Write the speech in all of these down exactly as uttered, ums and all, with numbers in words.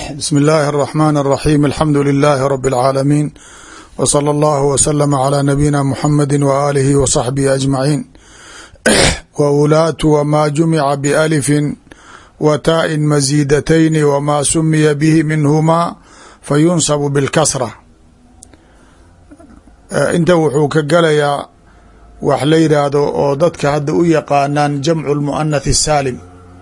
بسم الله الرحمن الرحيم الحمد لله رب العالمين وصلى الله وسلم على نبينا محمد وآله وصحبه أجمعين وولاة وما جمع بألف وتاء مزيدتين وما سمي به منهما فينصب بالكسرة inta wuxuu ka galayaa wax la yidhaahdo oo dadka hadda u yaqaanaan jamcu lmuanath الsaalim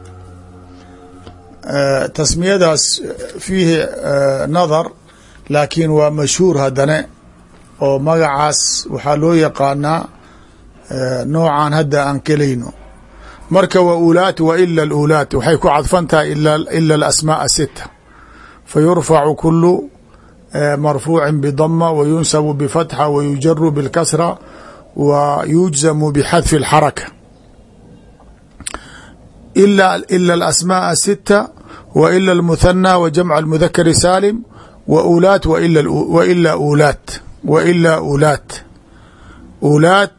tasmiyadaas fiihi nadar laakiin waa mashhuur haddane oo magacaas waxaa loo yaqaanaa noocan hadda aan kelayno marka wa ulaat wa ila اlulaat waxay ku cadfan tahay ila alasmaaء sita fayurfacu kulu مرفوع بضمة وينسب بفتحة ويجر بالكسرة ويجزم بحذف الحركة إلا إلا الأسماء الستة وإلا المثنى وجمع المذكر سالم وأولات وإلا وإلا أولات وإلا أولات أولات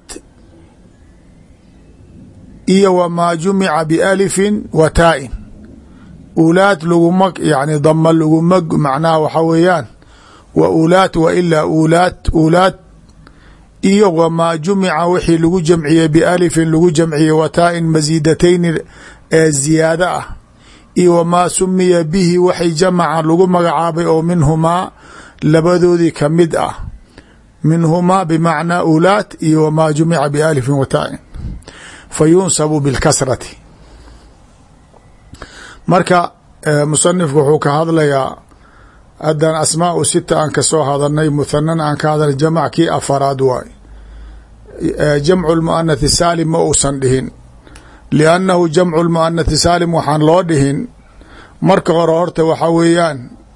إي وما جمع بألف وتاء أولات لغمك يعني ضم لغمك معناه وحويان وأولات وإلا أولات أولات iyo wmaa jumica wixii lagu jamciyey bialifin lagu jamciyey wataa-in masiidatayn ee ziyaado ah iyo wamaa sumiya bihi waxay jamaca lagu magacaabay oo minhumaa labadoodii ka mid ah minhumaa bimacnaa ulaat iyo wamaa jumica bialifin wataa-in fa yunsabu bilkasrati marka musanifku wuxuu ka hadlayaa haddan asmaau sita aan ka soo hadalnay muhanana aan ka hadalnay jamac kii afaraad waay jamcu lmuanathi saalim ma uusan dhihin liannahu jamcu lmuanathi saalim waxaan loo dhihin marka hore horta waxaa weeyaan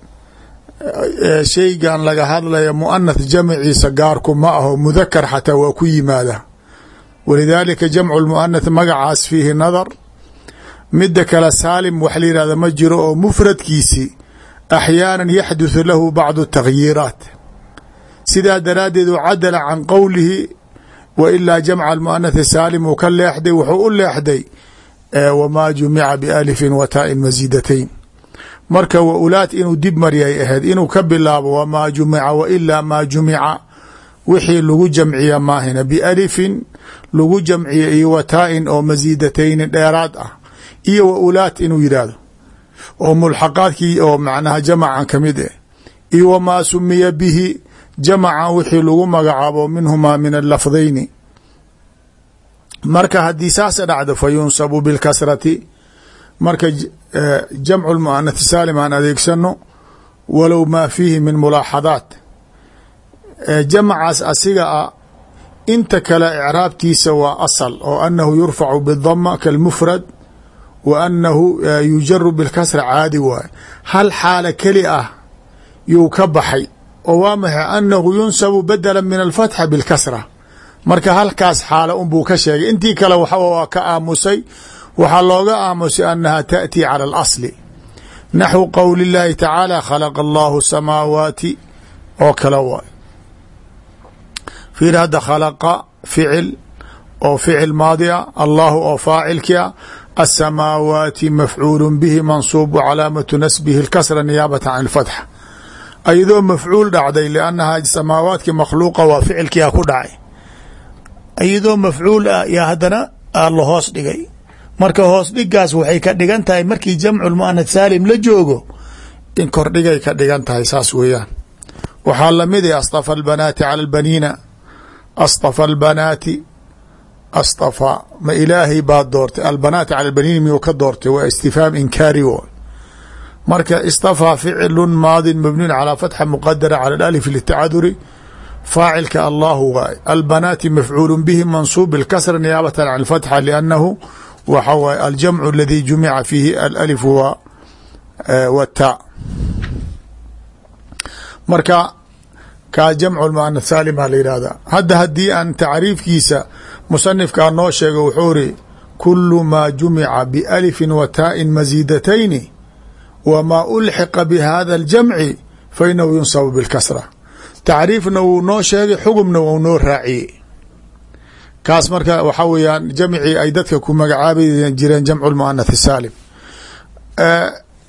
shaygan laga hadlaya muanath jamciisa gaarku ma aho mudakar xataa waa ku yimaada walidaalika jamcu lmuanath magacaas fiihi nadar midda kale saalim wax la yihahda ma jiro oo mufradkiisi أحيانا يحدث له بعض التغييرات sidaa daraaddeed u cadala can qowlihi وإlaa jamca المؤنث الsaalim uu ka leexday wuxuu u leexday wmaa jumica بأlفi wataءin masiidatayn marka wa ulaat inuu dib maryay ahayd inuu ka bilaabo wmaa jumica وإlaa maa jumica wixii lagu jamciya maahina بأlفin lagu jamciya iyo wataa-in oo masiidatayni dheeraad ah iyo wa ulaat inuu yidhaahdo oo mulxaqaadkii oo macnaha jamacan ka mid eh iyo wamaa sumiya bihi jamacan wixii lagu magacaabo minhumaa min alafdayni marka haddii saasa dhacdo fa yunsabu bilkasrati marka jamcu lmuanath saalim aan adeegsano walow maa fiihi min mulaaxadaat jamacaas asiga a inta kale icraabtiisa waa asal oo anahu yurfacu bidama kalmufrad wa annahu yujaru bilkasra caadi waaye hal xaalo keli ah yuu ka baxay oo waa maxay annahu yunsabu badala min alfatxa bilkasra marka halkaas xaalo unbuu ka sheegay intii kale waxa waa ka aamusay waxaa looga aamusay annaha taأtii cala alasli naxwu qowli اllahi tacaala khalaqa allahu samaawaati oo kale waay fiir hadda khalaqa ficil oo ficil maadi a allahu oo faacilkia الsamaawaati mafcuul bihi mansuub wcalaamatu nasbihi اlkasra niyaabata can اlfatxa ayadoo mafcuul dhacday liannaha samaawaadki makhluuqa waa ficilkiia ku dhacay ayadoo mafcuul ah yaa haddana la hoos dhigay marka hoos dhigaas waxay ka dhigan tahay markii jamcu lmuanath saalim la joogo in kordhigay ka dhigan tahay saas weeyaan waxaa lamid ah astafa albanaati cala albaniina astafa albanaati astafa ma ilaahay baad doortay albanaati cala albaniin miyuu ka doortay waa istifhaam inkaari wo marka istafaa ficlu maadin mabniun calaa fatxa muqadara cala alif litacaduri faacilka allahu waay albanaati mafcuulu bihi mansuub bilkasra niyaabatan can alfatxa liannahu waxa waay aljamcu aladi jumica fiihi alif wata marka kaa jamcu lmuanath saalim baa la yidhahdaa hadda haddii aan tacriifkiisa musanifkaa noo sheega wuxuu iri kulu maa jumica bialifin wataa-in masiidatayni wamaa ulxiqa bihada aljamci fainahu yunsabu bilkasra tacriifna wuu noo sheegay xugumna wuu noo raaciyey kaas marka waxaa weeyaan jamcii ay dadka ku magacaabi jireen jamcu lmuanath saalim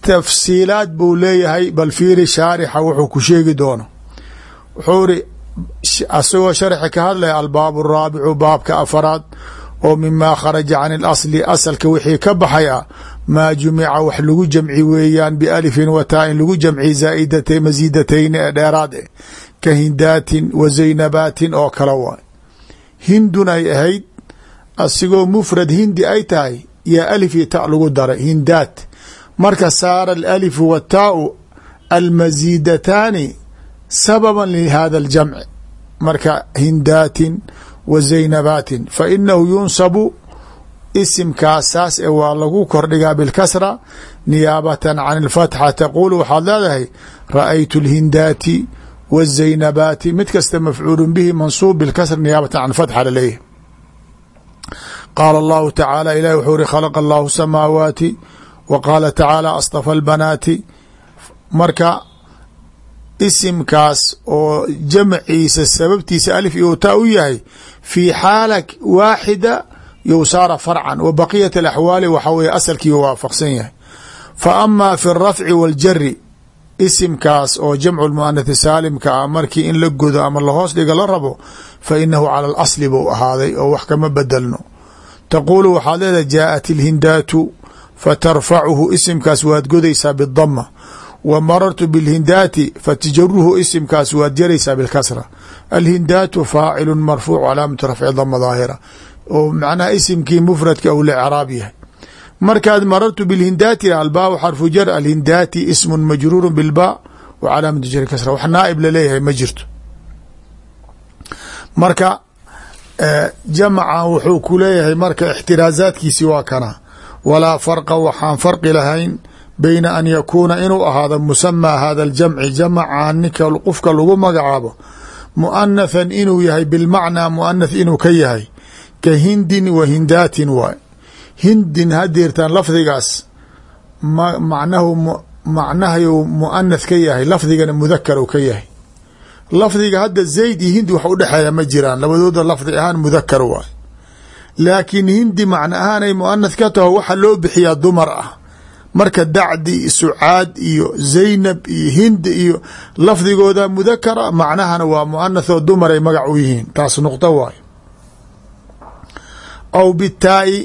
tafsiilaad buu leeyahay bal fiiri shaarixa wuxuu ku sheegi doono wuxuu iri asagoo sharxi ka hadlaya albaab araabicu baabka afaraad oo mimaa kharaja can اlasli asalka wixii ka baxaya maa jumica wax lagu jamci weeyaan bialifin wataa-in lagu jamci zaaidata masiidatayni ee dheeraad eh ka hindaatin wa zaynabaatin oo kale waay hindun ay ahayd asigoo mufrad hindi ay tahay yaa alif iyo ta lagu daray hindaat marka saara alalifu wataau almasiidataani sababan lihada aljamci marka hindaatin wa zaynabaatin fa inahu yunsabu isimkaas saas e waa lagu kordhigaa bilkasra niyaabatan can alfatxa taquulu waxaad leedahay ra'aytu alhindaati wazaynabaati mid kasta mafcuulu bihi mansuub bilkasra niyaabatan can alfatxa laleeyahy qaala allahu tacaala ilahi wuxuu iri khalaqa allahu samaawaati wa qaala tacaala astafa albanaati marka isimkaas oo jamciisa sababtiisa alif iyo taa u yahay fii xaala waaxida you saara farcan wa baqiyat alaxwaali waxaa weye asalkiiu waafaqsan yahay fa amaa fi alrafci waaljari isimkaas oo jamcu lmuanathi saalimka ah markii in la godo ama lahoos dhiga la rabo fa inahu cala alasli buu ahaaday oo wax kama bedelno taquulu waxaad leedahay jaaءat ilhindaatu fatarfacuhu isimkaas waad godaysaa bidama wa marartu bilhindaati fatajaruhu isimkaas waad jaraysaa bilkasra alhindaatu faacilu marfuuc calaamatu rafci dama daahira oo macnaha isimkii mufradka ou lecraab yahay markaad marartu bilhindaati albaa xarfu jar alhindaati ismun majruuru bilbaa wa calaamatu jari kasra wax naaib laleeyahay ma jirto marka jamcan wuxuu ku leeyahay marka ixtiraazaadkiisi waa kana walaa farqa waxaan farqi lahayn bayna an yakuuna inuu ahaado musamaa hada aljamci jamcan ninka qofka lagu magacaabo muanathan inuu yahay bilmacnaa muanath inuu ka yahay ka hindin wa hindaatin waay hindin hadeertaan lafdigaas macnahu macnahayu muanath ka yahay lafdigana mudakar u ka yahay lafdiga hadda zayd iyo hindi wax udhexeeya ma jiraan labadooda lafdi ahaan mudakar waay laakiin hindi macna ahaan ay muanath ka taho waxa loo bixiyaa dumar ah marka dacdi sucaad iyo zaynab iyo hindi iyo lafdigooda mudakara macnahana waa muanath oo dumar ay magac u yihiin taas nuqdo waay aw bitaai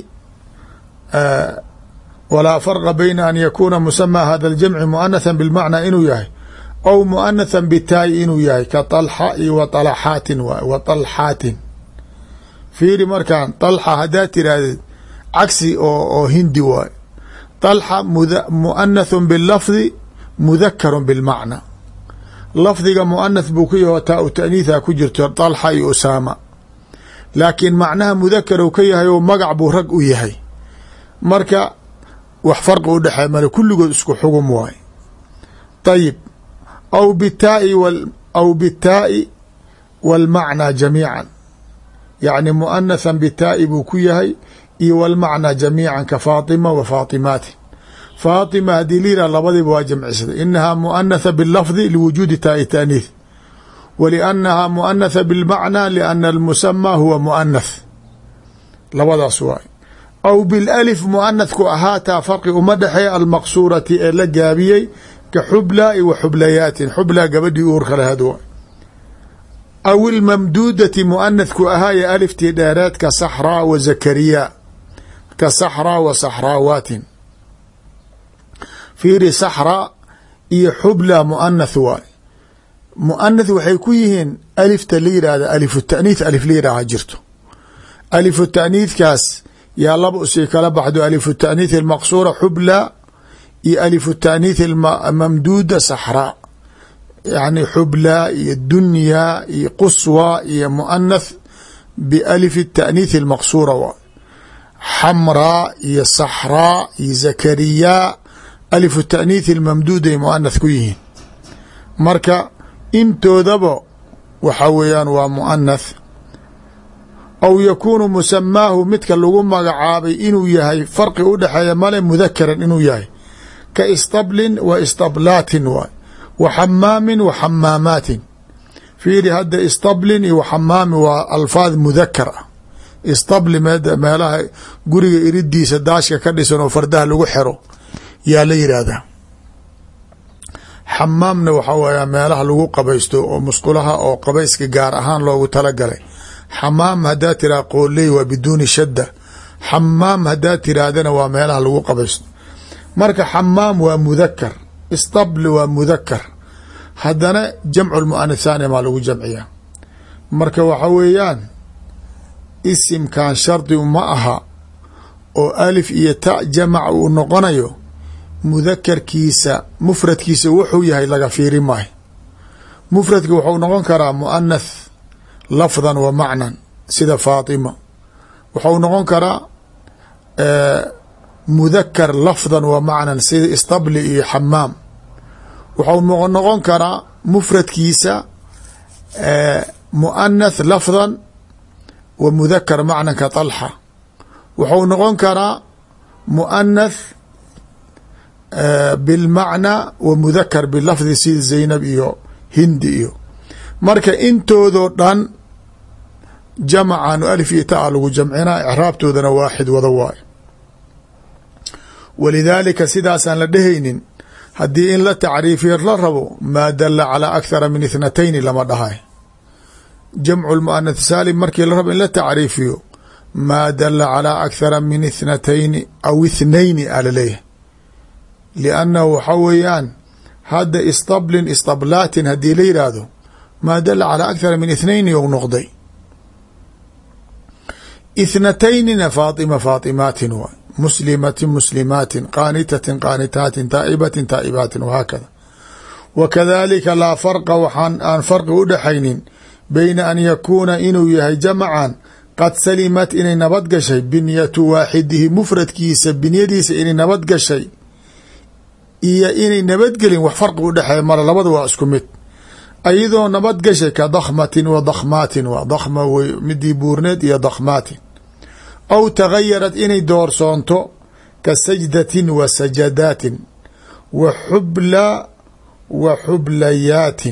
walaa farqa bayna an yakuuna musamaa hada aljamci muanathan bilmacnaa inuu yahay aw muanathan bitaai inuu yahay ka طalxa iyo wa طalaxaatin waay wa طalxaatin fiiri markaan طalxa haddaad tiraahdeed cagsi oo oo hindi waay طalxa muanathun bilafdi mudakaru bilmacna lafdiga muanath buu ku yaho taa u taaniitha ku jirto طalxa iyo usaama laakiin macnaha mudakar u ka yahay oo magac buu rag u yahay marka wax farqi u dhexeey male kulligood isku xugum waay ayib aw bitaai aw bitaai wاlmacnaa jamiica yacni muanathan bitaai buu ku yahay iyo wاlmacnaa jamiica ka faatima wa faatimaatin faatima haddii la yihah labadiiba waa jamcisada inahaa muanatha bilafdi liwujuudi taai taaniith wliannaha muanatha bilmacnaa liana almusamaa huwa muanath labadaas waay aw bilalif muanathku ahaataa farqi uma dhexeeya almaqsuurati ee la gaabiyey ka xublaa wa xublayaatin xublaa gabadhii uurka lahaad waay aw ilmamduudati muanathku ahaaya aliftii dheereed ka saxraa wa zakariya ka saxraa wa saxraawaatin fiiri saxraa iyo xublaa muanath waay muanath waxay ku yihiin alifta la yidhaahda alifu taaniith alif la yidhaaha jirto alifu taaniithkaas yaa laba usii kala baxdo alifu taaniith almaqsuura xubla iyo alifu taaniith mamduuda saxraa yani xubla iyo dunyaa iyo quswa iyo muanath bialifi taaniith almaqsuura waa xamraa iyo saxraa iyo zakariyaa alifu taaniith almamduuda ay muanath ku yihiin marka intoodaba waxa weeyaan waa muanath aw yakuunu musamaahu midka lagu magacaabay inuu yahay farqi u dhexeeya male mudakaran inuu yahay ka istablin wa istablaatin waay wa xamaamin wa xamaamaatin fiiri hadda istablin iyo xamaami waa alfaad mudakar ah istabli meelaha guriga iridiisa daashka ka dhisan oo fardaha lagu xero yaa la yidhaahdaa xamaamna waxaa weeyaa meelaha lagu qabaysto oo musqulaha oo qabayska gaar ahaan loogu talagalay. xamaam haddaad tiraha qooley waa biduuni shadda, xamaam haddaad tirahdana waa meelaha lagu qabaysto. marka xamaam waa mudakar, istabli waa mudakar, haddana jamcu lmu'anath thaani maa lagu jamciyaa. marka waxa weeyaan isimkan shardi ma aha oo alif iyo ta jamac uu noqonayo, mudakarkiisa mufradkiisa wuxuu yahay laga fiiri maayo. mufradka wuxuu noqon karaa mu'anath lafdan wa macnan sida faatima, wuxuu noqon karaa mudakar lafdan wa macnan sida istabli iyo xamaam, wuxuu noqon karaa mufradkiisa mu'anath lafdan wa mudakar macnan ka طalxa, wuxuu noqon karaa mu'anath bilmacnaa wa mudakar bilafdi sida zaynab iyo hindi iyo. marka intoodoo dhan jamacan alif iyo taa lagu jamcinaa, icraabtoodana waaxid wada waayo. walidaalika sidaasaan la dhehaynin haddii in la tacriifiyo la rabo maa dala calaa akthara min ithnatayni lama dhahay. jamcu lmu'anath saalim markii la rabo in la tacriifiyo maa dala calaa akthara min ithnatayni aw ithnayni ala leeyahay, liannahu waxa weeyaan hadda istablin istablaatin haddii la yidhaahdo maa dala calaa akthara min ithnayni ou noqday. ithnataynina faatima faatimaatin waay, muslimatin muslimaatin, qaanitatin qaanitaatin, taa'ibatin taa'ibaatin wahaakada. wa kadalika laa farqa waxaan aan farqi u dhexaynin bayna an yakuuna inuu yahay jamacan qad salimat inay nabad gashay binyatu waaxidihi mufradkiisa binyadiisa inay nabad gashay iyo inay nabadgelin, wax farqi u dhexeeya mara, labada waa isku mid. ayadoo nabad gashay ka dakhmatin wa dakhmaatin, waa dakhma w midii buurneed iyo dakhmaatin. aw tagayarad inay doorsoonto ka sajdatin wa sajadaatin wa xubla wa xublayaatin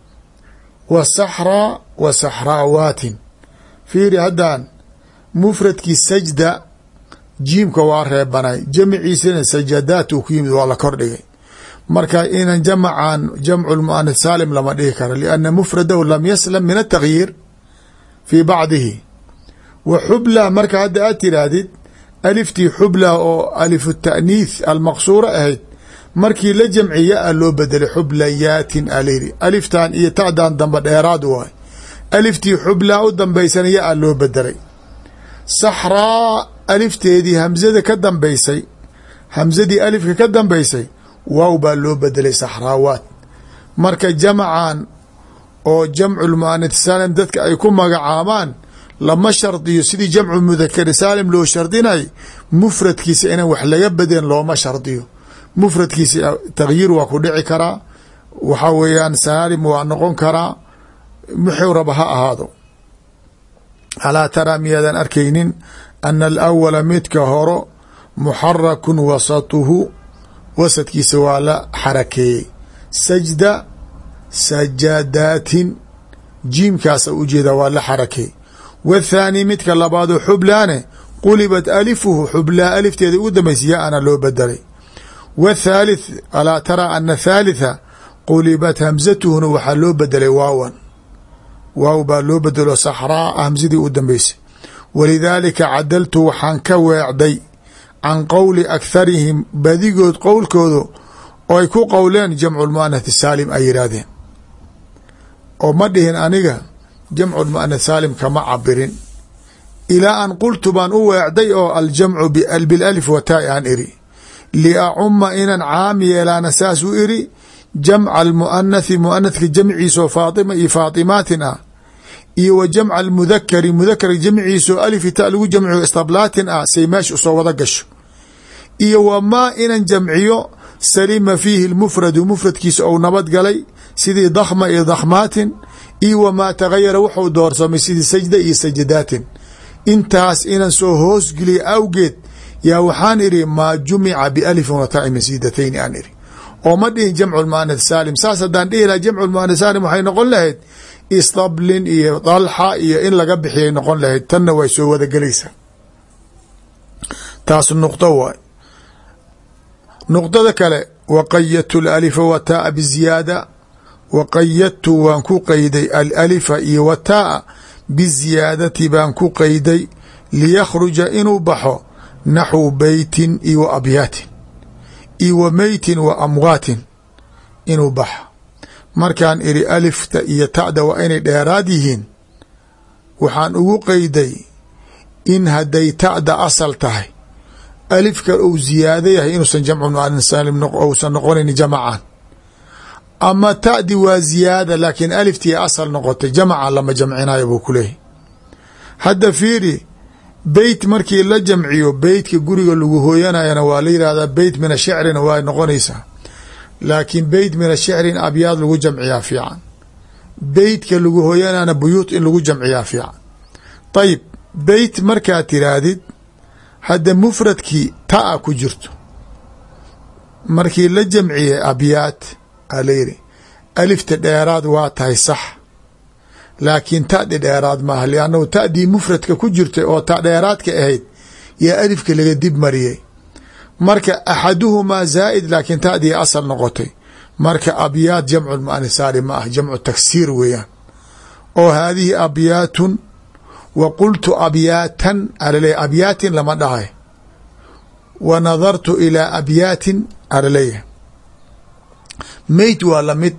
wa saxraa wa saxraawaatin. fiiri haddaan mufradkii sajda jiimka waa reebanay, jamciisana sajadaat uu ku yimid waa la kordhigay. marka inan jamacan jamcu lmu'anath saalim lama dhihi karo, lianna mufradahu lam yaslam min atagyiir fii bacdihi. wa xubla marka hadda aad tiraahdid aliftii xubla oo alifu ta'niith almaqsuura ahayd, markii la jamciya a loo bedelay xublayaatin alayri. aliftan iyo ta'dan damba dheeraad waay, aliftii xublaa u dambaysana ya a loo bedelay. saxraa alifteedii hamzada ka dambaysay, hamzadii alifka ka dambaysay waaw baa loo bedelay saxraawaat. marka jamacan oo jamcu lmu'anath saalim dadka ay ku magacaabaan lama shardiyo sidii jamcu mudakari saalim loo shardinay, mufradkiisa inaan wax laga bedeen looma shardiyo. mufradkiisa tagyiir waa ku dhici karaa, waxaa weeyaan saalim waa noqon karaa, muxuu raba ha ahaado. alaa taraa miyaadan arkaynin ana alawala midka horo muxarakun wasatuhu, wasadkiisa waa la xarakeeyey. sajda sajadaatin, jiimkaasa ujeeda waa la xarakeey. wathaani midka labaadoo xublaane qulibat alifuhu, xublaa alifteeda ugu dambaysa ya ana loo bedelay. wathalith alaa taraa ana thaalitha qulibat hamzatuhuna waxaa loo bedelay waawan, waaw baa loo bedelo saxraa hamzadii u dambaysay. walidaalika cadaltu waxaan ka weecday can qowli akharihim badigood qowlkooda oo ay ku qowleen jamcu lmu'anath saalim ay yidhaahdeen, oo ma dhihin aniga jamcu lmu'anath saalim kama cabirin, ilaa an qultu baan u weecday oo aljamcu bilalif wa taa aan iri, liacuma inan caam yeelaana saas u iri jamca almu'anathi mu'anathka jamciisoo faatima iyo faatimaatin ah, iyo wa jamca almudakari mudakar jamciisoo alifi ta lagu jamciyo istablaatin ah, say meesha usoo wada gasho. iyo wamaa inan jamciyo salima fiihi lmufradu mufradkiisa ou nabad galay sidii dakhma iyo dakhmaatin, iyo wamaa tagayara wuxuu doorsamay sidii sajda iyo sajadaatin. intaas inan soo hoosgeliya awgeed yaa waxaan idhi maa jumica bialifin wa taai masiidatayni aan idhi, oo ma dhihin jamcu lmu'anath saalim. saas haddaan dhihi laha jamcu lmu'anath saalim waxay noqon lahayd istablin iyo dalxa iyo in laga bixiyay noqon lahayd, tanna way soo wada gelaysaa. taas nuqdo waay. nuqdada kale waqayadtu alalifa wataa biziyaada waqayadtu waan ku qeyday alalifa iyo wataa biziyaadati baan ku qeyday liyakhruja inuu baxo naxwu beytin iyo wa abyaatin iyo wa meytin wa amwaatin inuu baxo. markaan iri alifta iyo ta'da waa inay dheeraad yihiin waxaan ugu qeyday in hadday ta'da asal tahay alifka uu ziyaado yahay inuusan jamcu muannas saalim uusan noqonayn jamcan, ama ta'di waa ziyaada laakiin aliftii asal noqotay jamca lama jamcinayo buu ku leeyahy. hadda fiiri beyt markii la jamciyo beytka guriga lagu hooyanayana waa la yihahdaa beyt min ashicrina waa noqonaysaa, laakiin beyt min ashicrin abyaad lagu jamciyaa fiican, beytka lagu hooyanana buyuut in lagu jamciyaa fiican. ayib beyt markaad tiraahdid hadda mufradkii taa ku jirto markii la jamciyey abyaad alayri alifta dheeraad waa tahay sax, laakiin ta'di dheeraad maaha liannahu ta'dii mufradka ku jirtay oo ta dheeraadka ahayd yaa alifka laga dib mariyey. marka axaduhumaa zaa'id laakiin ta'dii asal noqotay, marka abyaad jamcu mu'anasaari ma ah, jamcu taksiir weeyaan. oo haadihi abyaatun wa qultu abyaatan alaleey abyaatin lama dhahay, wa nadartu ilaa abyaatin alaleeya. meyt waa lamid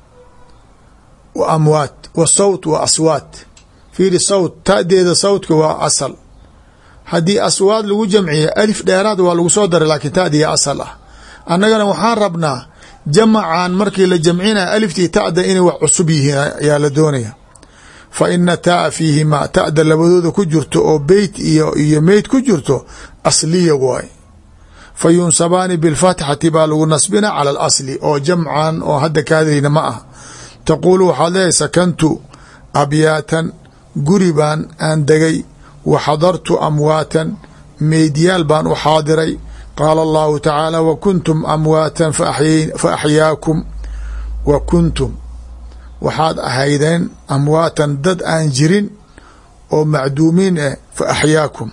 wa amwaat wa sawt wa aswaat. fiiri sawt ta'deeda sawtka waa asal, haddii aswaad lagu jamciya alif dheeraad waa lagu soo daray laakiin ta'diya asal ah. annagana waxaan rabnaa jamacan markii la jamcinaya aliftii ta'da inay wax cusub yihiin ayaa la doonaya. fa ina taa fiihimaa ta'da labadooda ku jirto oo beyt iyo iyo meyd ku jirto asliya waay, fa yunsabaani bilfatxati baa lagu nasbina cala alasli oo jamcan oo hadda kaadayna ma ah. taquulu waxaad leedahay sakantu abyaatan guri baan aan degay, wa xadartu amwaatan meydyaal baan u xaadiray. qaala allahu tacaala wa kuntum amwaatan fa axyaakum, wa kuntum waxaad ahaydeen amwaatan dad aan jirin oo macduumiin ah, fa axyaakum.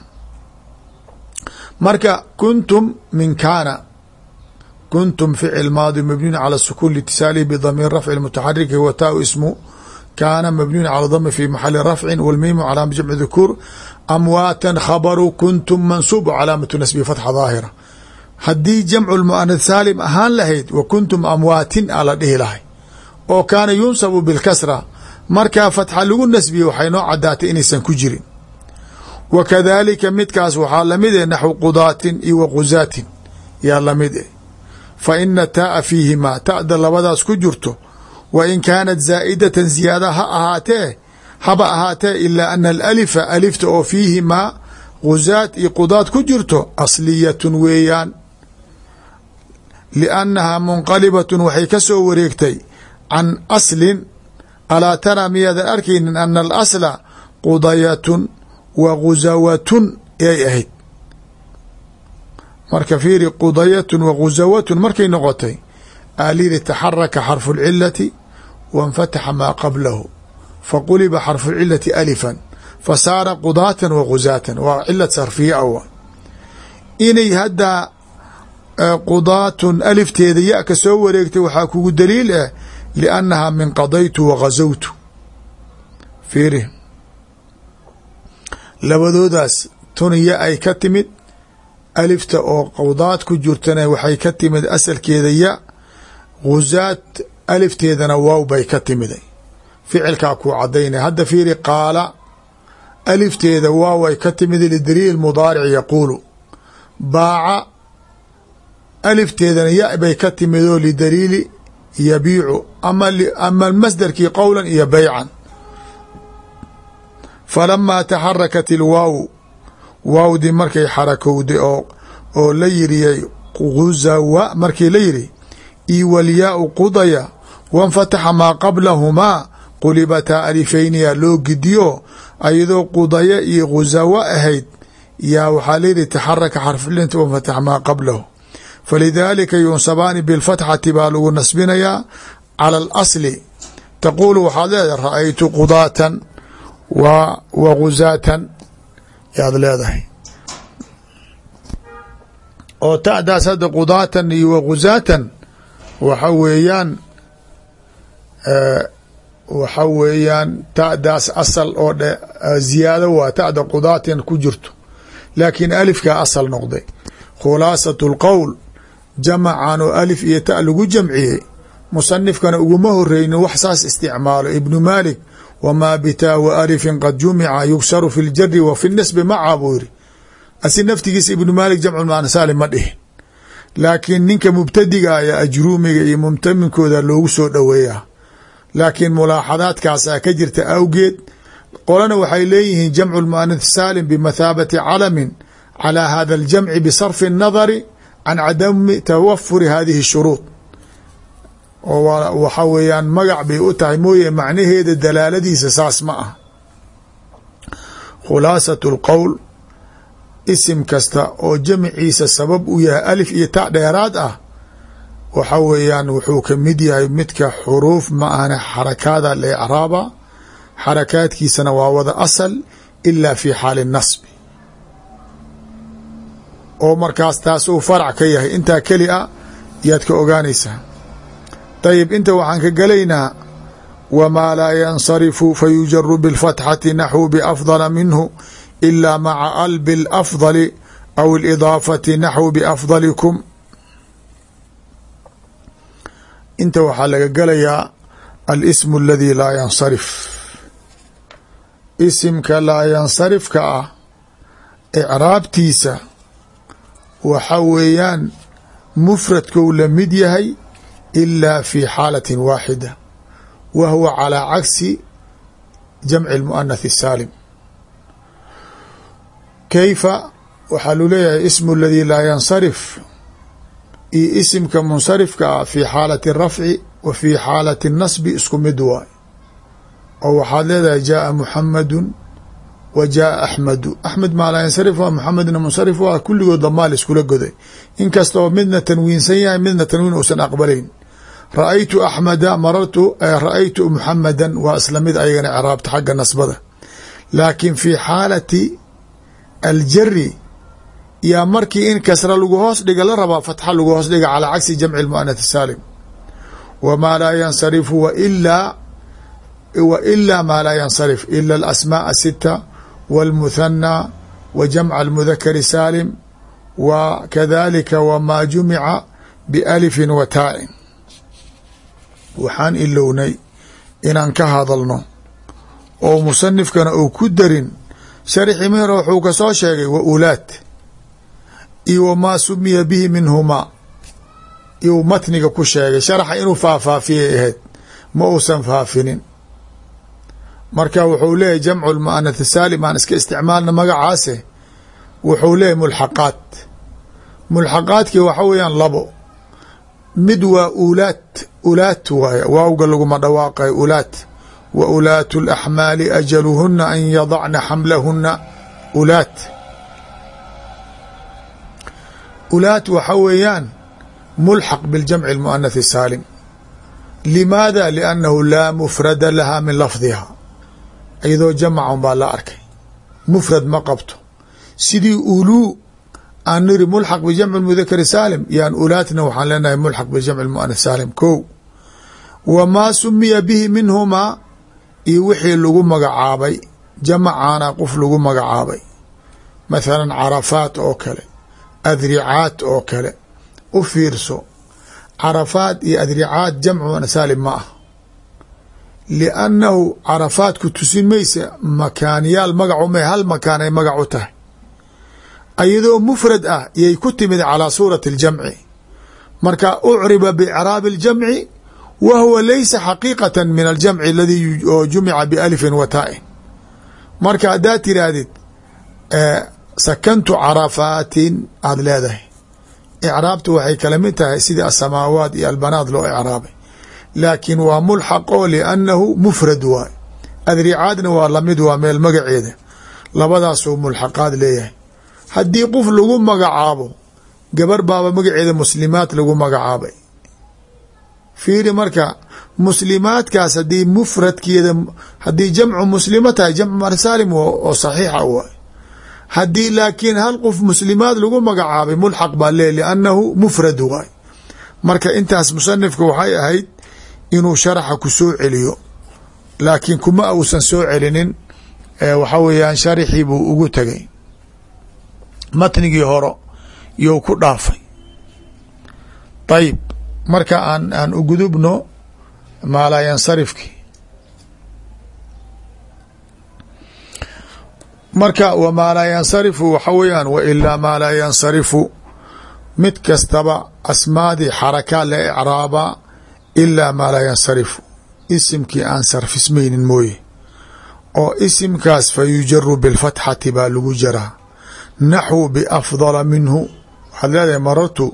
marka kuntum min kaana, kuntum ficil maadi mabniun cala sukuun liitisaalihi bidamiir rafci mutaxariki wa taau ismu kaana mabniun cala dami fi maxali rafcin walmiimu calaama jamci dhukuur. amwaatan khabaru kuntum mansuubu calaamatu nasbi fatxa daahira. haddii jamcu lmu'anath saalim ahaan lahayd wa kuntum amwaatin a la dhihi lahay oo kaana yunsabu bilkasra, markaa fatxa lagu nasbiye waxay noo cadaatay inaysan ku jirin. wa kadaalika midkaas waxaa lamid eh naxwu qudaatin iyo wa qusaatin yaa lamid eh. fa ina taaa fiihimaa ta'da labadaas ku jirto wa in kaanat zaa'idatan ziyaada ha ahaatee haba ahaatee ilaa ana alalifa alifta oo fiihimaa qusaat iyo qudaad ku jirto asliyatun weeyaan, liannahaa munqalibatun waxay ka soo wareegtay can aslin. alaa taraa miyaadan arkaynin ana alasla qudayatun wa gusawatun yay ahayd. marka fiiri qudayatun wa gusawatun markay noqotay aalili taxaraka xarfu lcilati wainfataxa maa qablahu faquliba xarfu lcilati alifan fasaara qudaatan wa gusaatan. waa cilad sarfiya awa inay haddaa qudaatun alifteeda ya ka soo wareegtay waxaa kugu daliil ah liannahaa min qadaytu wa gazawtu. fiiri labadoodaas tuniya ay ka timid, alifta oo qudaad ku jirtana waxay ka timid asalkeeda ya, gusaat alifteedana waaw bay ka timiday. ficilkaa kuu cadaynaya. hadda fiiri qaala alifteeda waaw ay ka timid lidaliil mudaaric yaquulu. baaca alifteedana ya bay ka timid oo lidaliili yabiicu ama ama masdarkii qowlan iyo baycan. falamaa taxarakat ilwaaw waawdii markay xarakowday oo oo la yiriyay guzawa markii la yiri io walyaau qudaya wanfataxa maa qablahumaa qulibataa alifayniya loo gidiyo ayadoo qudaya iyo guzawa ahayd yaa waxaa layihi taxaraka xarflinta wanfataxa maa qablahu. falidaalika yunsabaani bilfatxati baa lagu nasbinayaa cala alasli. taquulu waxaad leedahay ra-aytu qudaatan wa gusaatan yaad leedahay. oo ta'daas hadda qudaatan iyo wa gusaatan waxa weeyaan waxa weeyaan ta'daas asal oo dhe ziyaado waa ta'da qudaatin ku jirto laakiin alifkaa asal noqday. khulaasatu lqowl jamacan oo alif iyo ta lagu jamciyey musanifkana uguma horeynin wax saas isticmaalo. ibnu maalik wamaa bitaa wa alifin qad jumica yugsaru fi ljari wa fi nisbi maca buu yiri. asi naftigiisa ibnu maalik jamcu muannas saalim ma dhihin, laakiin ninka mubtadiga ayaa ajruumiga iyo mumtaminkooda loogu soo dhoweeyaa. laakiin mulaaxadaadkaasaa ka jirta awgeed qolana waxay leeyihiin jamcu lmuanath saalim bimathaabati calamin calى hada اljamci bisarfi الnadari can cadami tawafuri hadihi shuruud, oo waxa weeyaan magac bay u tahay mooye macnaheeda dalaaladiisa saas ma ah. khulaasatu اlqowl isim kasta oo jamciisa sabab u yahay alif iyo ta dheeraad ah waxa weeyaan wuxuu ka mid yahay midka xuruuf ma ahna xarakaada lecraaba, xarakaadkiisana waa wada asal ila fi xaali nasbi, oo markaas taas uu farac ka yahay. intaa keli a yaad ka ogaanaysaa. dayib inta waxaan ka gelaynaa wamaa laa yansarifu fayujaru biاlfatxati naxwu biafdala minhu ila maca al biاlafdali aw اlidaafati naxwu biafdalikum. inta waxaa laga gelayaa alismu aladi laa yansarif. isimka laa yansarifka ah icraabtiisa waxa weeyaan mufradkou la mid yahay ilaa fi xaalatin waaxida wa huwa calaa cagsi jamci اlmuanath الsaalim. kayfa waxaa lu leeyahay ismu aladi laa yansarif iyo isimka munsarifka ah fi xaalati الrafci wa fi xaalati الnasbi isku mid waay, oo waxaad leedahay jaaa muxamadu wa jaaa axmedu. axmed maa laa yansarif waa, muxamedna munsarif waa, kulligood damaal iskula goday inkastoo midna tanwiinsan yahay midna tanwiin uusan aqbalayn. ra-aytu axmeda marartu ra-aytu muxamadan waa isla mid ayagana craabta xagga nasbada, laakiin fi xaalati aljari yaa markii in kasra lagu hoos dhiga la rabaa fatxa lagu hoos dhiga calaa cagsi jamci اlmuanath saalim. wamaa laa yansarifu wailaa wa ilaa maa laa yansarif ila alasmaaء asita wاlmuhanى wa jamca اlmudakari saalim wa kadalika wamaa jumica bialifin wa taa'in. waxaan ilownay inaan ka hadalno oo musanifkana uu ku darin sharxi mihra wuxuu ka soo sheegay wa ulaad iyo wamaa sumiya bihi minhumaa iyuu matniga ku sheegay. sharaxa inuu faahfaafiyay ahayd ma uusan faafinin. marka wuxuu leeyahy jamcu lmuanath saalim aan iska isticmaalna magacaase wuxuu leeyahy mulxaqaat. mulxaqaadkii waxa weeyaan labo, mid waa ulaat. ulaat waay waawga laguma dhawaaqayo ulaat. wa ulaatu اlaxmaali ajaluhuna an yadacna xamlahuna. ulaat ulaat waxa weeyaan mulxaq biاljamci اlmuanath الsaalim. limaada? liannahu laa mufrada laha min lafdiha, iyadoo jamacun baa la arkay mufrad ma qabto. sidii uluu aan niri mulxaq bijamci mudakari saalim yaan ulaatna waxaan leenahay mulxaq bijamci muanath saalim. ko wamaa sumiya bihi minhumaa iyo wixii lagu magacaabay jamacaana qof lagu magacaabay, mathalan carafaat oo kale, adricaat oo kale. u fiirso, carafaat iyo adricaat jamcu muanath saalim ma ah, liannahu carafaat ku tusin maysa makaaniyaal magacu ma hal makaan ay magac u tahay, ayadoo mufrad ah yay ku timid calaa suurati اljamci. marka ucriba bicraabi اljamci wa huwa laysa xaqiiqata min aljamci aladii jumica bialifin wa taa'in. marka haddaad tiraahdid sakantu carafaatin aada leedahay, icraabtu waxay kala mid tahay sidii asamaawaat iyo albanaad loo icraabay, laakiin waa mulxaqo liannahu mufrad waay. adricaadna waa lamid, waa meel magaceeda, labadaasuu mulxaqaad leeyahay. haddii qof lagu magacaabo gabar baaba magaceeda muslimaat lagu magacaabay, fiiri marka muslimaadkaas haddii mufradkeeda haddii jamcu muslima tahay jamcu muanath saalim oo saxiixa waay. haddii laakiin hal qof muslimaad lagu magacaabay mulxaq baa leey liannahu mufrad waay. marka intaas musanifka waxay ahayd inuu sharaxa ku soo celiyo laakiin kuma uusan soo celinin waxa weeyaan sharixii buu ugu tegay matnigii horo you ku dhaafay. ayib marka aan aan u gudubno maa laa yansarifki marka wamaa laa yansarifu waxa weeyaan wa ilaa maa laa yansarifu mid kastaba asmaadii xarakaad la icraaba ilaa maa laa yansarifu isimkii aan sarfismaynin mooye oo isimkaas fa yujaru bilfatxati baa lagu jaraa naxwu biafdala minhu waxaad leedahay marartu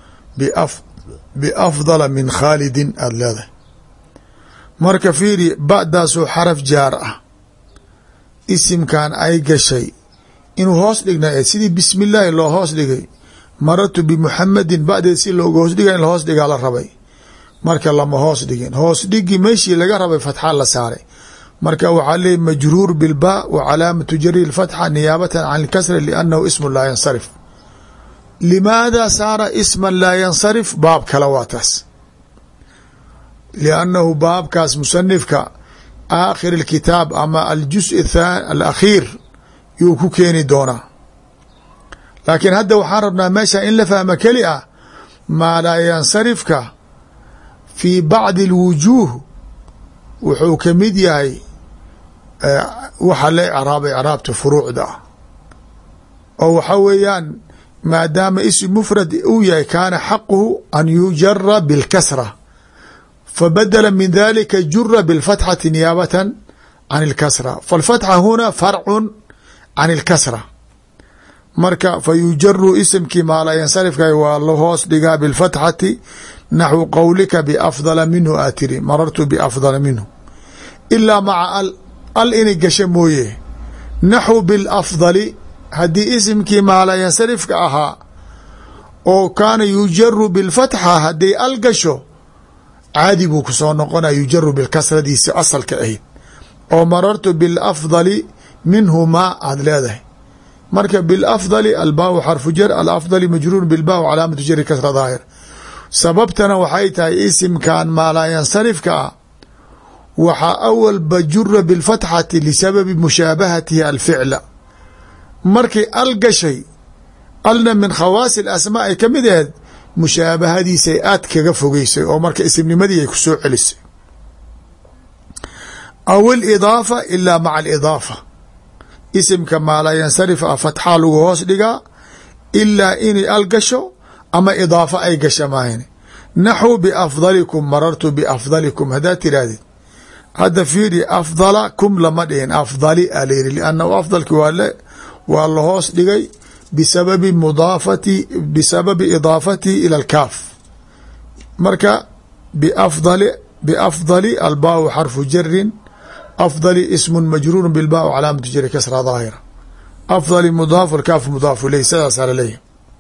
biafdala min khaalidin aada leedahay marka fiiri ba'daasoo xaraf jaar ah isimkan ay gashay inuu hoos dhigna sidii bismi illaahi loo hoos dhigay marartu bimuxamadin ba'deed si looga hoos dhiga in la hoos dhigaa la rabay marka lama hoos dhigin hoos dhigi meeshii laga rabay fatxa la saaray marka waxaa leey majruur bilba wa calaamatu jari lfatxa niyaabatan can ilkasra liannahu ismu laa yansarif. limaada saara isman laa yansarif baab kale waa taas liannahu baabkaas musanifka aakhir اlkitaab ama aljus alakhiir yuu ku keeni doonaa laakiin hadda waxaan rabnaa meesha in la fahmo keli ah maa laa yansarifka fii bacdi اlwujuuh wuxuu ka mid yahay waxa la icraaba icraabta furuucda ah oo waxa weeyaan maadaama ism mufrad uu yahay kaana xaquhu an yujara bilkasra fabadla min dalika jura bilfatxati niyaabatan can اlkasra faاlfatxa huna farcu can اlkasra marka fa yujaru isimkii maa laa yansarifka waa la hoos dhigaa bilfatxati naxwu qowlika biafdala minhu aa tiri marartu biafdala minhu ilaa maca al al inay gasho mooye naxwu bilafdali haddii isimkii maa laa yansarifka ahaa oo kaana yujaru bilfatxa hadday al gasho caadi buu ku soo noqonaya yujaru bilkasradiisi asalka ahayd oo marartu bilafdali minhumaa aada leedahay marka bilafdali albaaw xarfu jar alafdali majruur bilbaaw calaamatu jari kasra daahir sababtana waxay tahay isimkan maa laa yansarifka ah waxaa awalba jura bilfatxati lisababi mushaabahatihi alficla markay al gashay alna min khawaasi alasmaa ay ka mid aheed mushaabahadiisay aad kaga fogeysay oo marka isimnimadii ay ku soo celisay aw ilidaafa ilaa maca alidaafa isimka maa laa yansarif ah fatxaa lagu hoos dhigaa ilaa inay al gasho ama idaafa ay gasha maahan naxwu biafdalikum marartu biafdalikum haddaad tirahdid hadda fiiri afdala kum lama dhihin afdali a la yiri liannahu afdalki waa waa la hoos dhigay bisababi mudaafati bisababi idaafatihi ila alkaaf marka biafdali biafdali albaaw xarfu jarin afdali ismu majruur bilbaa calaamatu jari kasra daahira afdali mudaafu alkaaf mudaafu ileyh sidaasaa laleeyahy.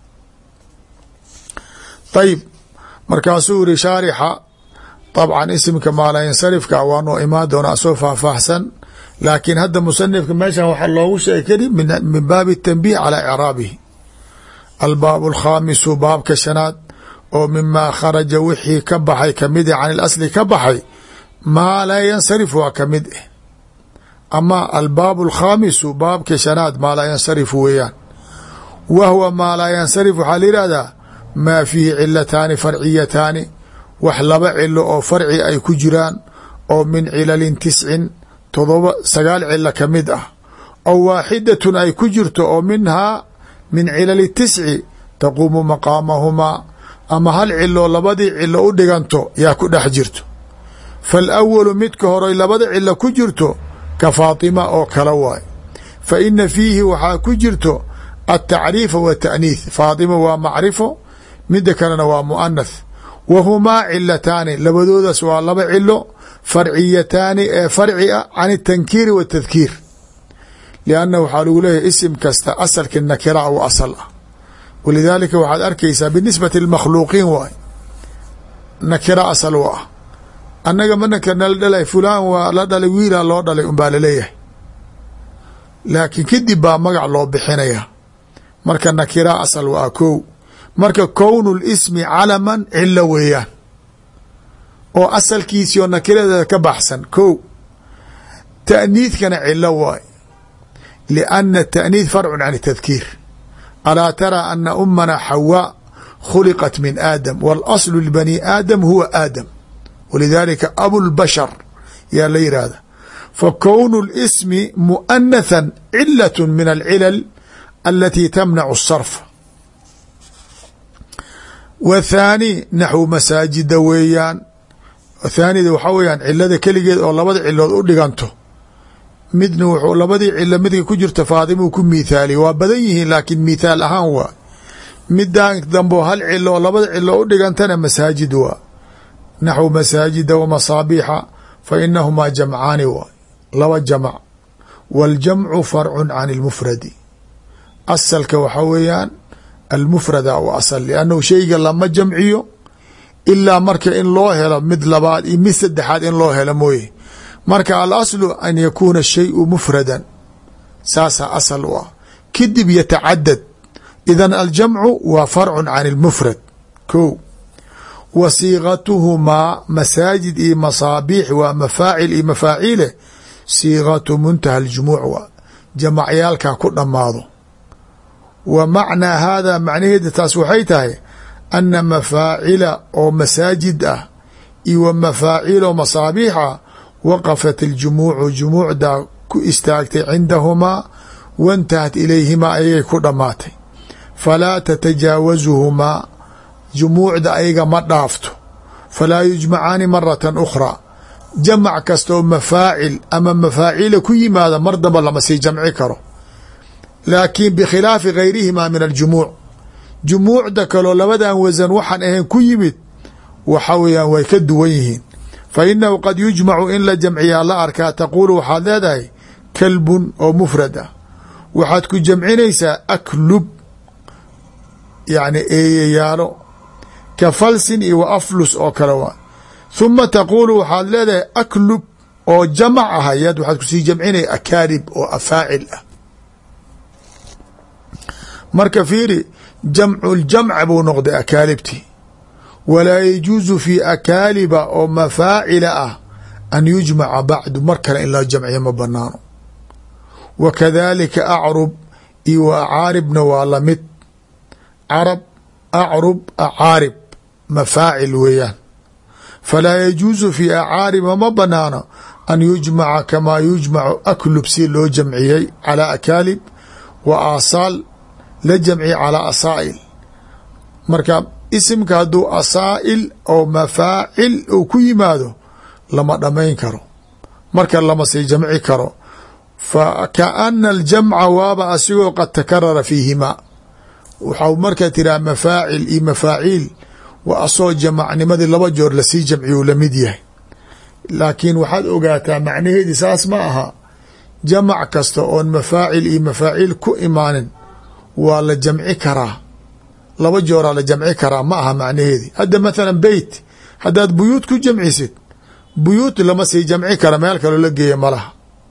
ayib markaasuu yiri shaarixa طabcan isimka maa laa yansarifka waa noo imaan doonaa soo faahfaahsan laakiin hadda musanifka meeshan waxaa loogu sheeg kari min baabi الtanbih calى icraabihi albaab alkhaamisu baabka shanaad oo mimaa kharaja wixii ka baxay kamida can ilasli ka baxay maa laa yansarif waa kamid ah ama albaab alkhaamisu baabka shanaad maa laa yansarif weeyaan wa huwa maa laa yansarif waxaa la yihahdaa maa fiihi cilataani farciyataani wax laba cilo oo farci ay ku jiraan oo min cilalin tiscin todoba sagaal cilo ka mid ah aw waaxidatun ay ku jirto oo minhaa min cilali tisci taquumu maqaamahumaa ama hal cilo labadii cilo u dhiganto yaa ku dhex jirto faalawalu midka hore labada cilo ku jirto ka faatima oo kala waay fa ina fiihi waxaa ku jirto altacriifa wa ta'niith faatima waa macrifo mida kalena waa mu'anath wa humaa cilataani labadoodaas waa laba cilo farciyataani ee farci ah can اtankiiri w اtadkiir lianna waxaa lagu leeyahay isim kasta asalka nakira u asal ah walidaalika waxaad arkaysaa binisbati اlmakhluuqiin waay nakira asal u ah annaga ma nakirna la dhalay fulaan waa la dhalay wiilaa loo dhalay unbaa laleeyahay laakiin kadib baa magac loo bixinaya marka nakira asal waa kow marka kownu lismi calaman cilo weeyaan oo asalkiisii oo nakiradeeda ka baxsan ko ta'niidkana cilo waay lianna ta'niid farcun can tadkiir alaa taraa ana umana xawaa khuliqat min aadam waاlaslu libani aadam huwa aadam walidaalika abulbashar yaa la yihahda fakownu اlismi mu'anathan cilaة min alcilal alati tamnacu الsarf wthaani naxwu masaajida weeyaan thaanida waxaa weeyaan cilada keligeed oo labada cilood u dhiganto midna wuxuu labadii cilo midka ku jirta faadimuu ku mithaaliy waa badan yihiin laakiin mithaal ahaan waa midaan dambo hal cilo oo labada cilo u dhigantana masaajid waa naxwu masaajida wamasaabiixa fa inahumaa jamcaani waa laba jamc waاljamcu farcu can اlmufradi asalka waxaa weeyaan almufrada u asal liannahu shayga lama jamciyo ilaa marka in loo helo mid labaad iyo mid saddexaad in loo helo mooye marka alaslu an yakuuna shayu mufradan saasaa asal u ah kadib yatacadad idan aljamcu waa farcu can اlmufrad ko wa siiqatuhumaa masaajid iyo masaabiix waa mafaacil iyo mafaaciile siiqatu muntaha اljumuuc waa jamacyaalkaa ku dhammaado wa macnaa haadaa macnaheeda taas waxay tahay ana mafaacila oo masaajid ah iyo wa mafaacil oo masaabiix ah waqafat اljumuucu jumuucdaa ku istaagtay cindahumaa waintahat ilayhimaa ayagay ku dhammaatay falaa tatajaawazuhumaa jumuucda ayaga ma dhaafto falaa yujmacaani maratan ukhraa jamac kasta oo mafaacil ama mafaacila ku yimaada mar damba lama sii jamci karo laakiin bikhilaafi gayrihimaa min aljumuuc jumuucda kaloo labadan wasan waxaan ahayn ku yimid waxa weeyaan way ka duwan yihiin fa inahu qad yujmacu in la jamciyaa la arkaa taquulu waxaad leedahay kalbun oo mufrad ah waxaad ku jamcinaysaa aklub yacni eeyayaalo ka falsin iyo wa aflus oo kale waa huma taquulu waxaad leedahay aklub oo jamac ah ayaad waxaad kusii jamcinaya akaalib oo afaacil ah marka fiiri jamcu ljamca buu noqday akaalibti walaa yajuusu fi akaaliba oo mafaacila ah an yujmaca bacdu mar kale in la jamciyo ma banaano wa kadalika acrub iyo wa acaaribna waa lamid carab acrub acaarib mafaacil weeyaan falaa yajuusu fi acaariba ma banaano an yujmaca kamaa yujmacu aklub si loo jamciyey calaa akaalib wa aasaal la jamci calaa asaa'il marka isimka hadduu asaa'il oo mafaacil uu ku yimaado lama dhamayn karo marka lama sii jamci karo fa kaana aljamca waaba asigoo qad takarara fiihimaa waxau markaa tiraa mafaacil iyo mafaaciil wa asoo jamacnimadii laba joor lasii jamciyu lamid yahay laakiin waxaad ogaataa macnaheedii saas ma aha jamac kasta oon mafaacil iyo mafaaciil ku imaanin waa la jamci karaa laba jooraa la jamci karaa ma aha macnaheedi hadda mathalan beyt haddaad buyuut ku jamcisid buyuut lama sii jamci kara meel kaloo la geeya malaha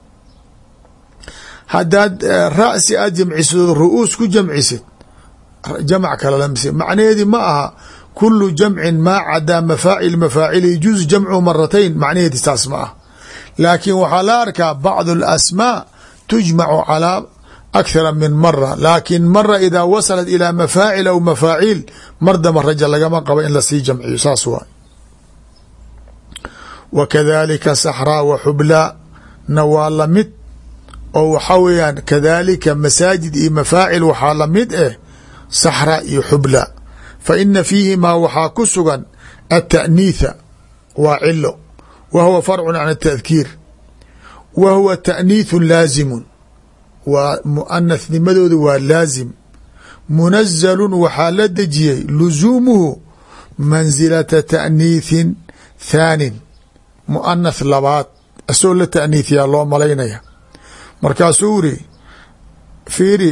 haddaad ra'si aad jamcisid ru'uus ku jamcisid jamc kale lamas macnaheedi ma aha kulu jamcin maa cadaa mafaacil mafaacil yajuuz jamcu maratayn macnaheedi saas ma ah laakiin waxaa la arkaa bacdu alasmaa tujmacu calaa akthara min mara laakin mara idaa wasalat ilaa mafaacil aw mafaaciil mar damba raja lagama qabo in lasii jamciyo saas waay wa kadalika saxraa wa xublaa na waa lamid oo waxaa weeyaan kadalika masaajid iyo mafaacil waxaa lamid eh saxra iyo xubla fa ina fiihimaa waxaa ku sugan ata'niitha waa cilo wa huwa farcun can atadkiir wa huwa ta'niithu laazimun waa mu'anatnimadooda waa laazim munazalun waxaa la dejiyey lusuumuhu mansilata ta'niithin thaanin mu'anath labaad asoo la ta'niithiyaa loo malaynaya markaasuu iri fiiri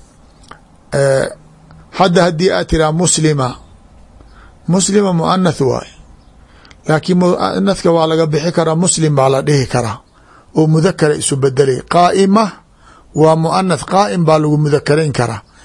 hadda haddii aad tiraa muslima muslima mu'anath waay laakiin mu'anathka waa laga bixi karaa muslim baa la dhihi karaa oo mudakara isu bedelay qaa'ima waa mu'anath qaa'im baa lagu mudakarayn karaa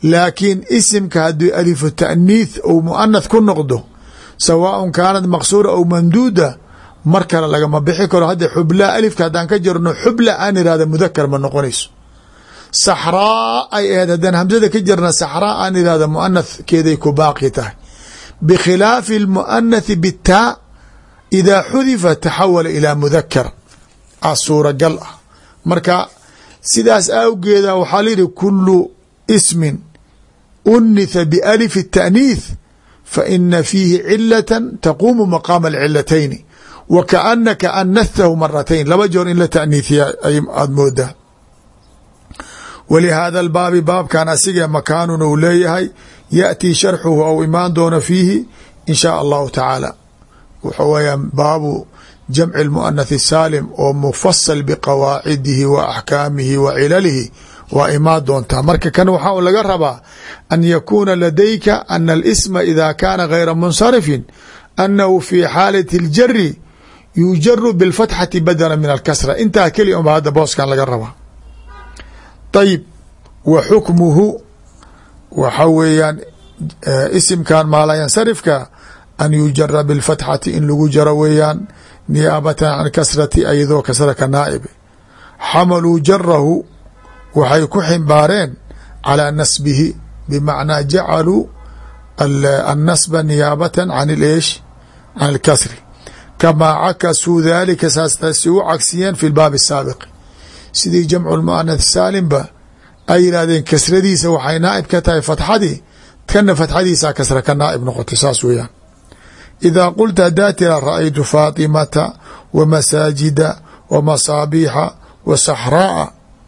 laakiin isimka haddii alifu ta'niith ou muanath ku noqdo sawaaءun kaanat maqsuura aw mamduuda mar kale lagama bixi karo. hadda xublaa alifka haddaan ka jirno xubla aan irahda mudakar ma noqonayso. saxraa ay aheed haddaan hamsada ka jirna saxraa aan irahda muanathkeeday ku baaqi tahay. bikhilaafi اlmuanathi bitaa idaa xudifa taxawala ilaa mudakar a suuragal ah. marka sidaas awgeeda waxaa layihi kulu ismin unitha bialif التأniith faina fiihi cilata taquumu maqaama alcilatayni wa kaanaka anathahu maratayn laba joor in la taaniithiya aad moodaa. walihada albaabi baabkan asiga makaanun uu leeyahay yaأtii sharxuhu ou imaan doono fiihi in shaa allahu tacaala. wuxuu weyaa baabu jamci اlmuanath saalim oo mufasal biqawaacidihi wa axkaamihi wa cilalihi waa imaan doontaa. marka kan waxaa laga rabaa an yakuuna ladayka ana alisma ida kaana gayra munsarifin annahu fi xaalati اljari yujaru biاlfatxati badala min alkasra. intaa keli unba hadda booskan laga rabaa. ayib wa xukmuhu waxa weeyaan isimkan maalayansarifka an yujara biاlfatxati in lagu jaro weeyaan niyaabatan can kasrati ayadoo kasra ka naa'ibe. xamaluu jarahu waxay ku ximbaareen calىa nasbihi bimacnaa jacaluu annasba niyaabatan can اleesh can اlkasri kamaa cakasuu dalika saastaasi u cagsiyeen fi lbaabi الsaabiqi sidii jamcu lmuanath saalimba ay yidhahdeen kasradiisa waxay naaib ka tahay fatxadii kana fatxadiisaa kasra ka naaib noqotay saas weeyaan. idaa qulta hadaa tira ra'aytu faatimata wa masaajida wa masaabiixa wa saxraa'a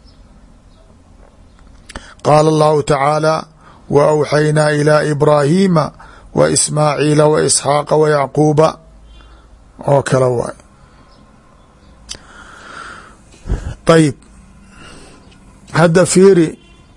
qaala allahu tacaala wa awxaynaa ilaa ibraahiima wa ismaaciila wa isxaaqa wa yacquuba oo kale waay. ayib hadda fiiri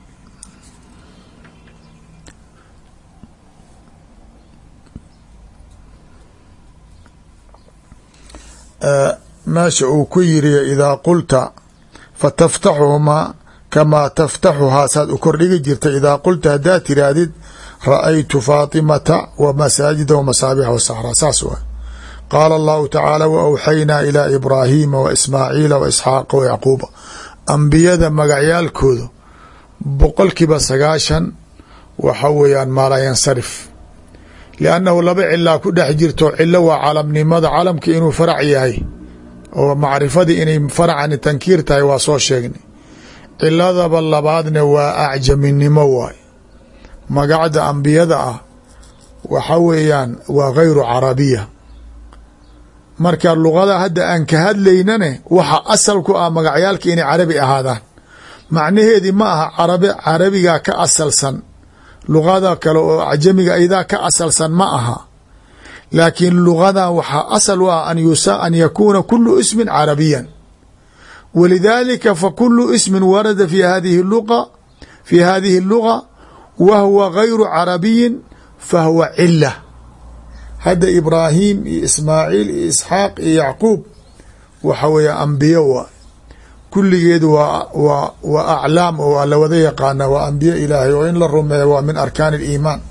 meesha uu ku yiri idaa qulta fataftaxuhumaa kamaa taftaxuhaa saad u kordhigi jirta. idaa qulta haddaad tiraahdid ra'aytu faatimata wa masaajida wa masaabixa wa saxraa saas waay. qaala allahu tacaala wa awxaynaa ilaa ibraahiima wa ismaaciila wa isxaaqa wa yacquuba. ambiyada magacyaalkooda boqolkiiba sagaashan waxa weeyaan maalayansarif liannahu laba cilaa ku dhex jirto. cilo waa calamnimada calamka inuu farac yahay oo macrifadii inay faracani tankiir tahay waa soo sheegnay. ciladaba labaadna waa acjaminimo waay. magacda ambiyada ah waxa weeyaan waa gayru carabiya. marka luqada hadda aan ka hadlaynane waxa asal ku ah magacyaalka inay carabi ahaadaan macnaheedii ma aha carabi carabigaa ka asalsan luqada kale oo acjamiga aydaa ka asalsan ma aha. laakiin lugadan waxaa asal u ah an yusa an yakuuna kulu ismin carabiyan. walidaalika fakulu ismin warada fi hadihi luqa fi hadihi اluga wa huwa gayru carabiyin fahuwa cila. hadda ibraahim iyo ismaaciil iyo isxaaq iyo yacquub waxa weeye ambiye waa kulligeed waa waa waa aclaam oo waa la wada yaqaana waa ambiye ilaahay oo in la rumeeyo waa min arkaan اliimaan.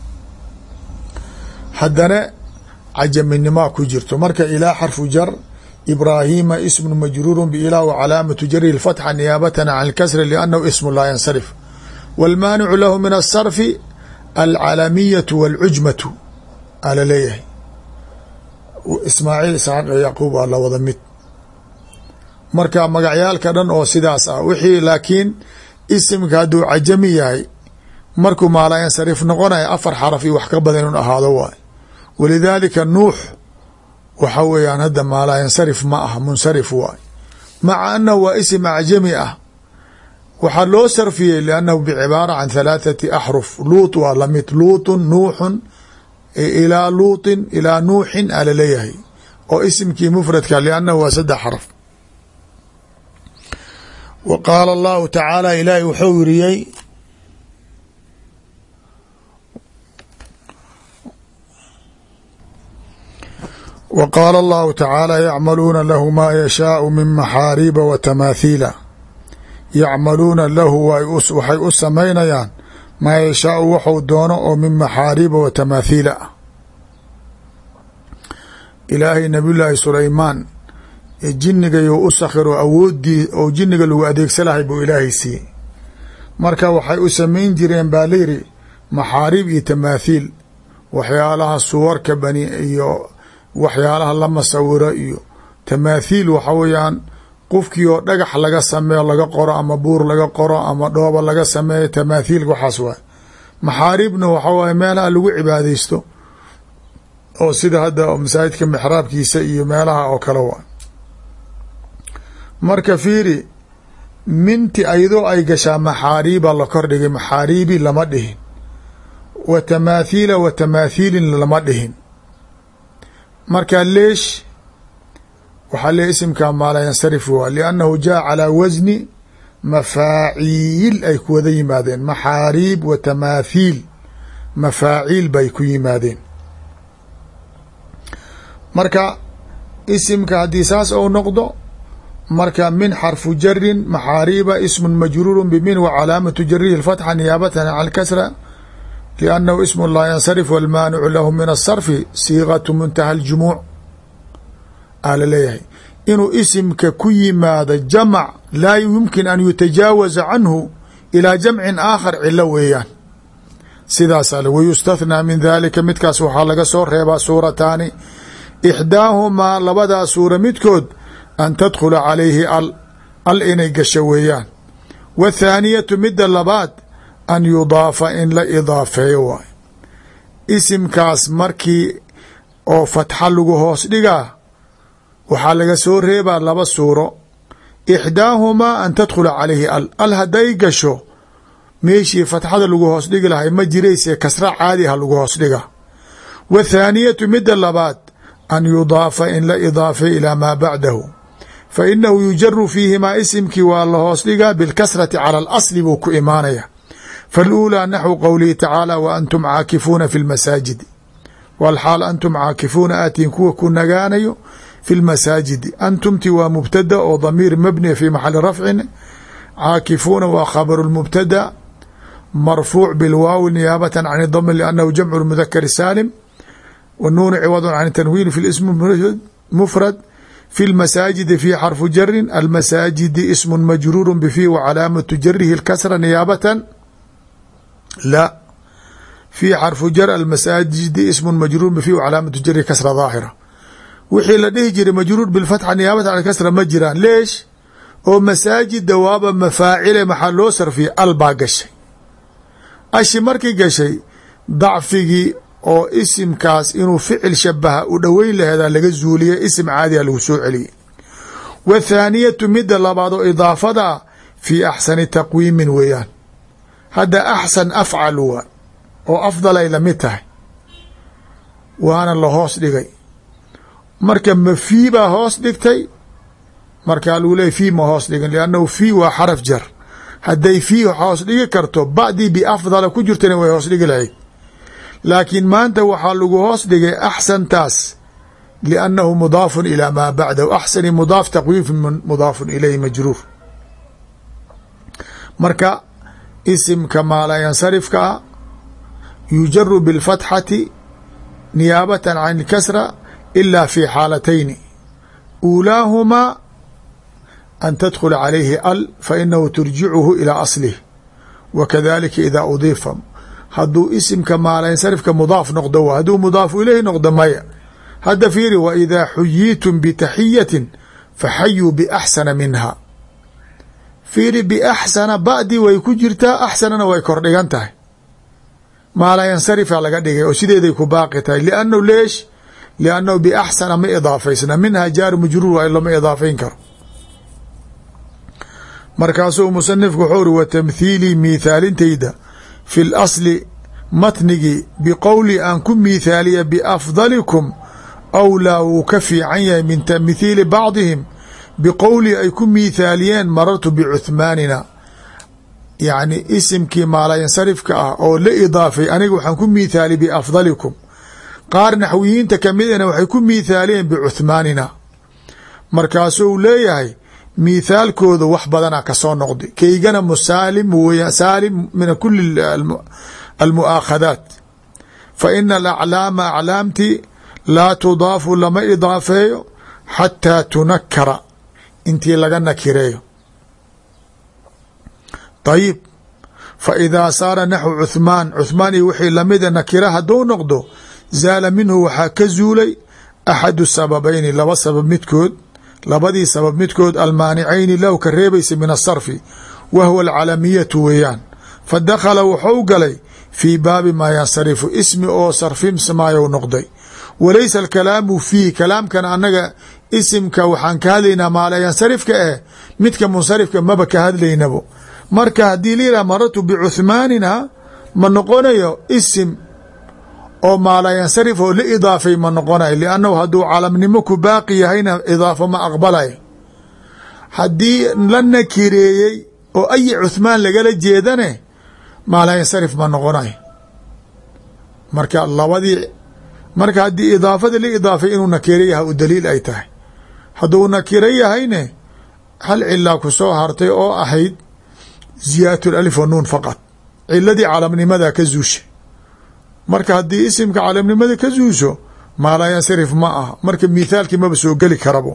haddana cajaminimoa ku jirto. marka ilaa xarfu jar ibraahiima ismu majruuru biilah wa calaamatu jari اfatxa niyaabatana can اlkasri liannahu ismu laa yansarif. wاlmaanicu lahu min asarfi alcalamiyatu wاlcujmatu ala leeyahay. ismaaciil isxaaq iyo yacquub waa la wada mid. marka magacyaalka dhan oo sidaas ah wixii laakiin isimka hadduu cajami yahay markuu maalayansarif noqonaya afar xaraf iyo wax ka badan inuu ahaado waay. walidaalika nuux waxa weeyaan hadda maalayansarif ma ah munsarif waay maca annahu waa isim acjami ah. waxaa loo sarfiyey liannahu bicibaara can halaathati axruf. luut waa lamid luutun nuuxun ilaa luuطin ilaa nuuxin ala leeyahay oo isimkii mfradka liannahu waa saddex xarf. wa qaala allahu tacaala ilaahay wuxuu yiriyey wa qaala allahu tacaala yacmaluuna lahu maa yashaau min maxaariiba wa tamaathiila. yacmaluuna lahu waxay u samaynayaan maa yashaau waxuu doono oo min maxaariba wa tamaathiila ah. ilaahay nabiyullaahi sulaymaan jinnigayo u sakhiro awoodii oo jinniga lagu adeegsalahay buu ilaahay siiyey. marka waxay u samayn jireen baa layidhi maxaarib iyo tamaathiil, waxyaalaha suwarka bani iyo waxyaalaha la masawiro iyo tamaathiil waxa weeyaan qofkii oo dhagax laga sameeyo laga qoro ama buur laga qoro ama dhooba laga sameeyo tamaathiil waxaas waay. maxaaribna waxa waaye meelaha lagu cibaadeysto oo sida hadda masaajidka mixraabkiisa iyo meelaha oo kale waay. marka fiiri minti ayadoo ay gashaa maxaariba la kordhigay, maxaaribi lama dhihin, wa tamaathiila wa tamaathiilin lama dhihin. marka leesh waxaa le isimka maala yansarif waa liannahu jaa calaa wasni mafaaciil ay ku wada yimaadeen. maxaariib wa tamaathiil mafaaciil bay ku yimaadeen. marka isimka haddii saas ou noqdo, marka min xarfu jarin maxaariba ismun majruuru bimin wa calaamatu jarihi اfatxa niyaabatan can kasra liannahu ismu laa yansarif walmaanicu lahu min asarfi siiqatu muntaha اljumuuc aa laleeyahay. inuu isimka ku yimaado jamac laa yumkin an yutajaawaza canhu ilaa jamcin aakhar cilo weeyaan. sidaas ale wayustathnaa min dalika midkaas waxaa laga soo reebaa suurataani, ixdaahumaa labadaa suura midkood an tadkhula calayhi al al inay gasho weeyaan. wathaaniyatu midda labaad an yudaafa in la idaafeeyo waay. isimkaas markii oo fatxa lagu hoos dhigaa waxaa laga soo reebaa laba suuro. ixdaahumaa an tadkhula calayhi al al hadday gasho meeshii fatxada lagu hoos dhigi lahay ma jirayse kasra caadi ha lagu hoos dhiga. wathaaniyatu midda labaad an yudaafa in la idaafay ilaa maa bacdahu fa inahu yujaru fiihimaa isimkii waa la hoos dhigaa bilkasrati cala alasli buu ku imaanaya. faluulaa naxwu qowlihi tacaala wa antum caakifuuna fi lmasaajidi, walxaal antum caakifuuna aatiin kuwa ku nagaanayo fi lmasaajidi. antumti waa mubtada oo damiir mabniya fi maxali rafcin, caakifuuna waa khabaru mubtada marfuuc bilwaawi niyaabatan can dam liannahu jamcu mudakari saalim, wnuunu ciwad can tanwiin fi ism mufrad. fi lmasaajidi fi xarfu jarin, almasaajidi ismu majruuru bfi wa calaamatu jarihi اlkasra niyaabatan la fi xarfu jar almasaajidi ismu majruur bfi wa calaamatu jarihi kasra daahira. wixii la dhihi jiray majruur bilfatxa niyaabatan can kasra ma jiraan. leesh oo masaajid dawaaba mafaacile maxaa loo sarfiyey al baa gashay. ashi markii gashay dacfigii oo isimkaas inuu ficil shabaha u dhoweyn laheedaa laga zuuliyey, isim caadiha lagu soo celiyey. wathaaniyatu midda labaad oo idaafada fii axsani taqwiimin weeyaan. hadda axsan afcal waa oo afdalay lamid tahay waana la hoos dhigay. marka ma fii baa hoos dhigtay, markaa lagu leeyay fii ma hoos dhigin liannahu fii waa xaraf jar. hadday fii hoos dhigi karto bacdii biafdala ku jirtana way hoos dhigi lahayd, laakiin maanta waxaa lagu hoos dhigay axsantaas liannahu mudaafun ilaa maa bacdahu. axsani mudaaf taqwiif mudaafun ilayhi majruur. marka isimka maala yansarifka ah yujaru bilfatxati niyaabatan can ilkasra ila fi xaalatayni, uulaahumaa an tadkhula calayhi al fainahu turjicuhu ilaa aslih, wa kadalika idaa udiifa. hadduu isimka maala yansarifka mudaaf noqdo wa hadduu mudaafu ilayhi noqdo maya. hadda fiiri wa idaa xuyiitum bitaxiyatin faxayuu biaxsana minha. fiiri biaxsana ba'dii way ku jirtaa, axsanana way kordhigan tahay. maala yansarifa laga dhigay oo sideeday ku baaqi tahay. liannahu leesh liannahu biaxsana ma idaafaysna, minha jaaru majruur waa in lama idaafayn karo. markaasuu musanifku wuxuu uri wa tamthiilii miithaalintayda fi lasli matnigii biqowli aan ku miithaaliya biafdalikum awlaa wuu ka fiican yahay min tamthiili bacdihim biqowli ay ku miithaaliyeen marartu bicuthmaanina. yacni isimkii maalayansarifka ah oo la idaafay aniga waxaan ku miithaaliy biafdalikum. qaar naxwiyiinta kamidana waxay ku miithaaliyeen bicuthmaanina. markaasuu leeyahay mithaalkooda wax badanaa kasoo noqday kaygana musaalim weya saalim min kuli almu'aakhadaat fa ina alaclaama aclaamti laa tudaafu lama idaafeeyo xataa tunakara intii laga nakireeyo. ayib fa idaa saara naxwu cuhmaan cuhmaan iyo wixii lamida nakira hadduu noqdo zaala minhu waxaa ka zuulay axadu sababayni laba sabab midkood labadii sabab midkood almaanicayni lahu ka reebaysa min asarfi wa huwa alcalamiyatu weeyaan fa dakhala wuxuu galay fii baabi maa yansarifu ismi oo sarfimsamaayow noqday walaysa alkalaamu fiihi kalaamkan annaga isimka waxaan ka hadlaynaa maala yansarifka eh midka munsarifka maba ka hadlaynabo marka haddii layidhah marartu bicuhmaanina ma noqonayo isim oo maala yansarif oo la idaafay ma noqonayo liannahu hadduu calamnimo ku baaqi yahayna idaafo ma aqbalayo haddii la nakireeyey oo ayi cuhmaan lagala jeedane maala yansarif ma noqonayo marka labadii marka haddii idaafada la idaafay inuu nakiro yahay u daliil ay tahay hadduu nakiro yahayne hal cilaa ku soo hartay oo ahayd ziyaadatu alif wa nuun faqad ciladii calamnimada ka zuusha marka haddii isimka calamnimada ka zuusho maalaa yansarif ma aha marka mithaalkii maba soo geli karabo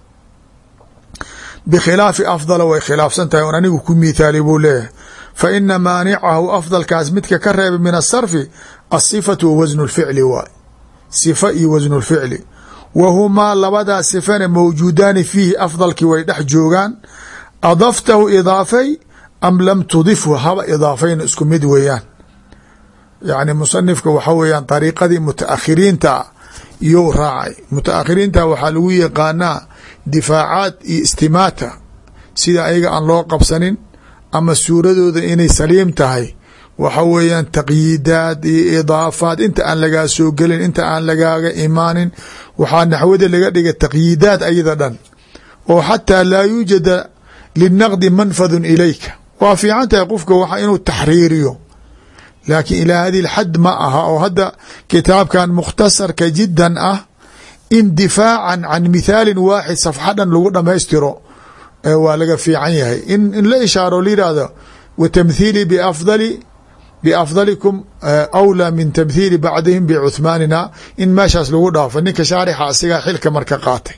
bikhilaafi afdala way khilaafsan tahay on anigu ku mithaali buu leeyahay fa ina maanicahu afdalkaas midka ka reebay min asarfi asifatu wa wasnu lficli waay sifa iyo wasnu lficli wa humaa labadaa sifana mawjuudaani fiihi afdalkii way dhex joogaan adaftahu idaafay am lam tudifhu haba idaafayna isku mid weeyaan yacni musanifka waxa weeyaan dariiqadii mutaakhiriinta iyou raacay mutaakhiriinta waxaa lagu yaqaanaa difaacaad iyo istimaata sida ayaga aan loo qabsanin ama suuradooda inay saliim tahay waxa weeyaan taqyiidaad iyo idaafaad inta aan lagaa soo gelin inta aan lagaaga imaanin waxaa naxwada laga dhiga taqyiidaad ayada dhan oo xataa laa yuujada linaqdi manfadun ilayka waa fiican tahay qofka waxa inuu taxriiriyo laakiin ilaa hadi lxad ma aha oo hadda kitaabkan mukhtasarka jiddan ah in difaacan can mithaalin waaxid safxa dhan lagu dhamaystiro waa laga fiican yahay in in la ishaaro la yihahdo wa tamthiili biafdali biafdalikum awlaa min tamthiili bacdihim bicuhmaanina in meeshaas lagu dhaafo ninka shaarixa asigaa xilka marka qaatay.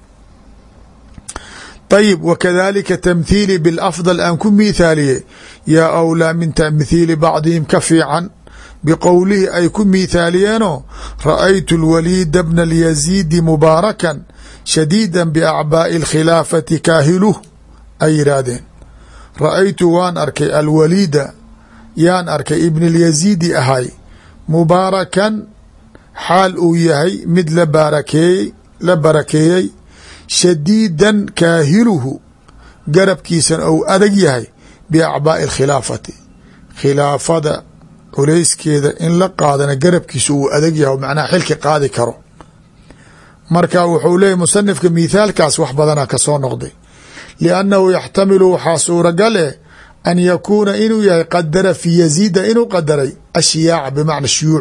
ayib wakadalika tamthiili bilafdal aan ku miithaaliyey yaa awlaa min tamthiili bacdihim ka fiican biqowlihi ay ku miithaaliyeenoo ra'aytu lwaliida bna alyaziidi mubaarakan shadiida biacbaa'i alkhilaafati kaahiluh ay yidhaahdeen ra'aytu waan arkay alwaliida yaan arkay ibn alyaziidi ahay mubaarakan xaal uu yahay mid la baarakeeyey la barakeeyey shadiidan kaahiluhu garabkiisan ou adag yahay biacbaa'i alkhilaafati khilaafada culayskeeda in la qaadana garabkiisa uu adag yahay macnaha xilki qaadi karo marka wuxuu leeyahy musanifka mithaalkaas wax badanaa ka soo noqday liannahu yaxtamilu waxaa suuragal eh an yakuuna inuu yahay qadara fi yaziida inuu qadaray ashiyaaca bimacna shuyuuc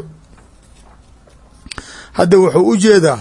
hadda wuxuu u jeedaa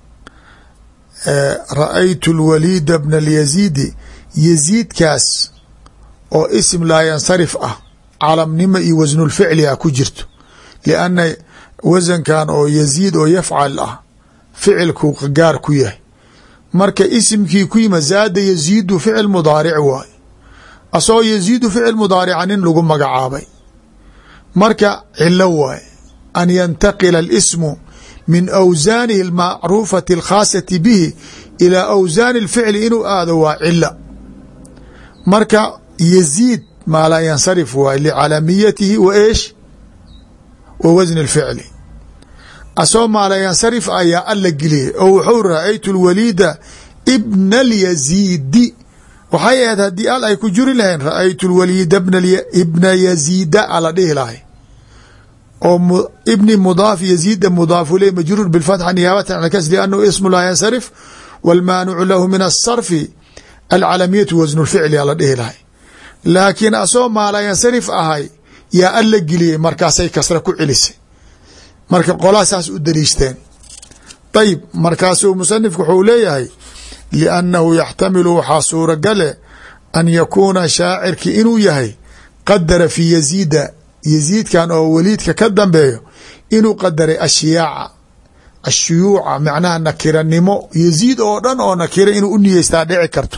ra'aytu lwaliida bna alyaziidi yaziidkaas oo isim laa yansarif ah calamnimo iyo wasnulficli ah ku jirto lianna wasankan oo yaziid oo yafcal ah ficilku gaar ku yahay marka isimkii ku yima zaada yaziidu ficil mudaaric waay asagoo yaziidu ficil mudaarica nin lagu magacaabay marka cilo waay an yantaqila alismu min awsaanihi almacruufati alkhaasati bihi ilaa awsaani alficli inuu aado waa cila marka yaziid maa laa yansarif waay licalamiyatihi wa eesh wa wasni alficli asagoo maa laa yansarif ayaa alla geliyay oo wuxuu ra'aytu lwaliida ibna alyaziidi waxay ahayd haddii al ay ku juri lahayn ra'aytu lwaliida ibna yaziida ala dhihi lahay oo ibni mudaaf yaziida mudaafu ley majruur bilfatxa niyaabatan can kas liannahu ismu laa yansarif wاlmaanicu lahu min asarfi alcalamiyatu wasnu lficli ala dhihi lahay laakiin asagoo maa laa yansarif ahay yaa alla geliyey markaasay kasra ku celisay marka qolaa saas u daliishteen ayib markaasuu musanifku wuxuu leeyahay liannahu yaxtamilu waxaa suuragale an yakuuna shaacirki inuu yahay qadara fi yaziida yaziidkan oo weliidka ka dambeeyo inuu qadaray ashiyaaca ashuyuuca macnaha nakiranimo yaziid oo dhan oo nakira inuu u niyeystaa dhici karto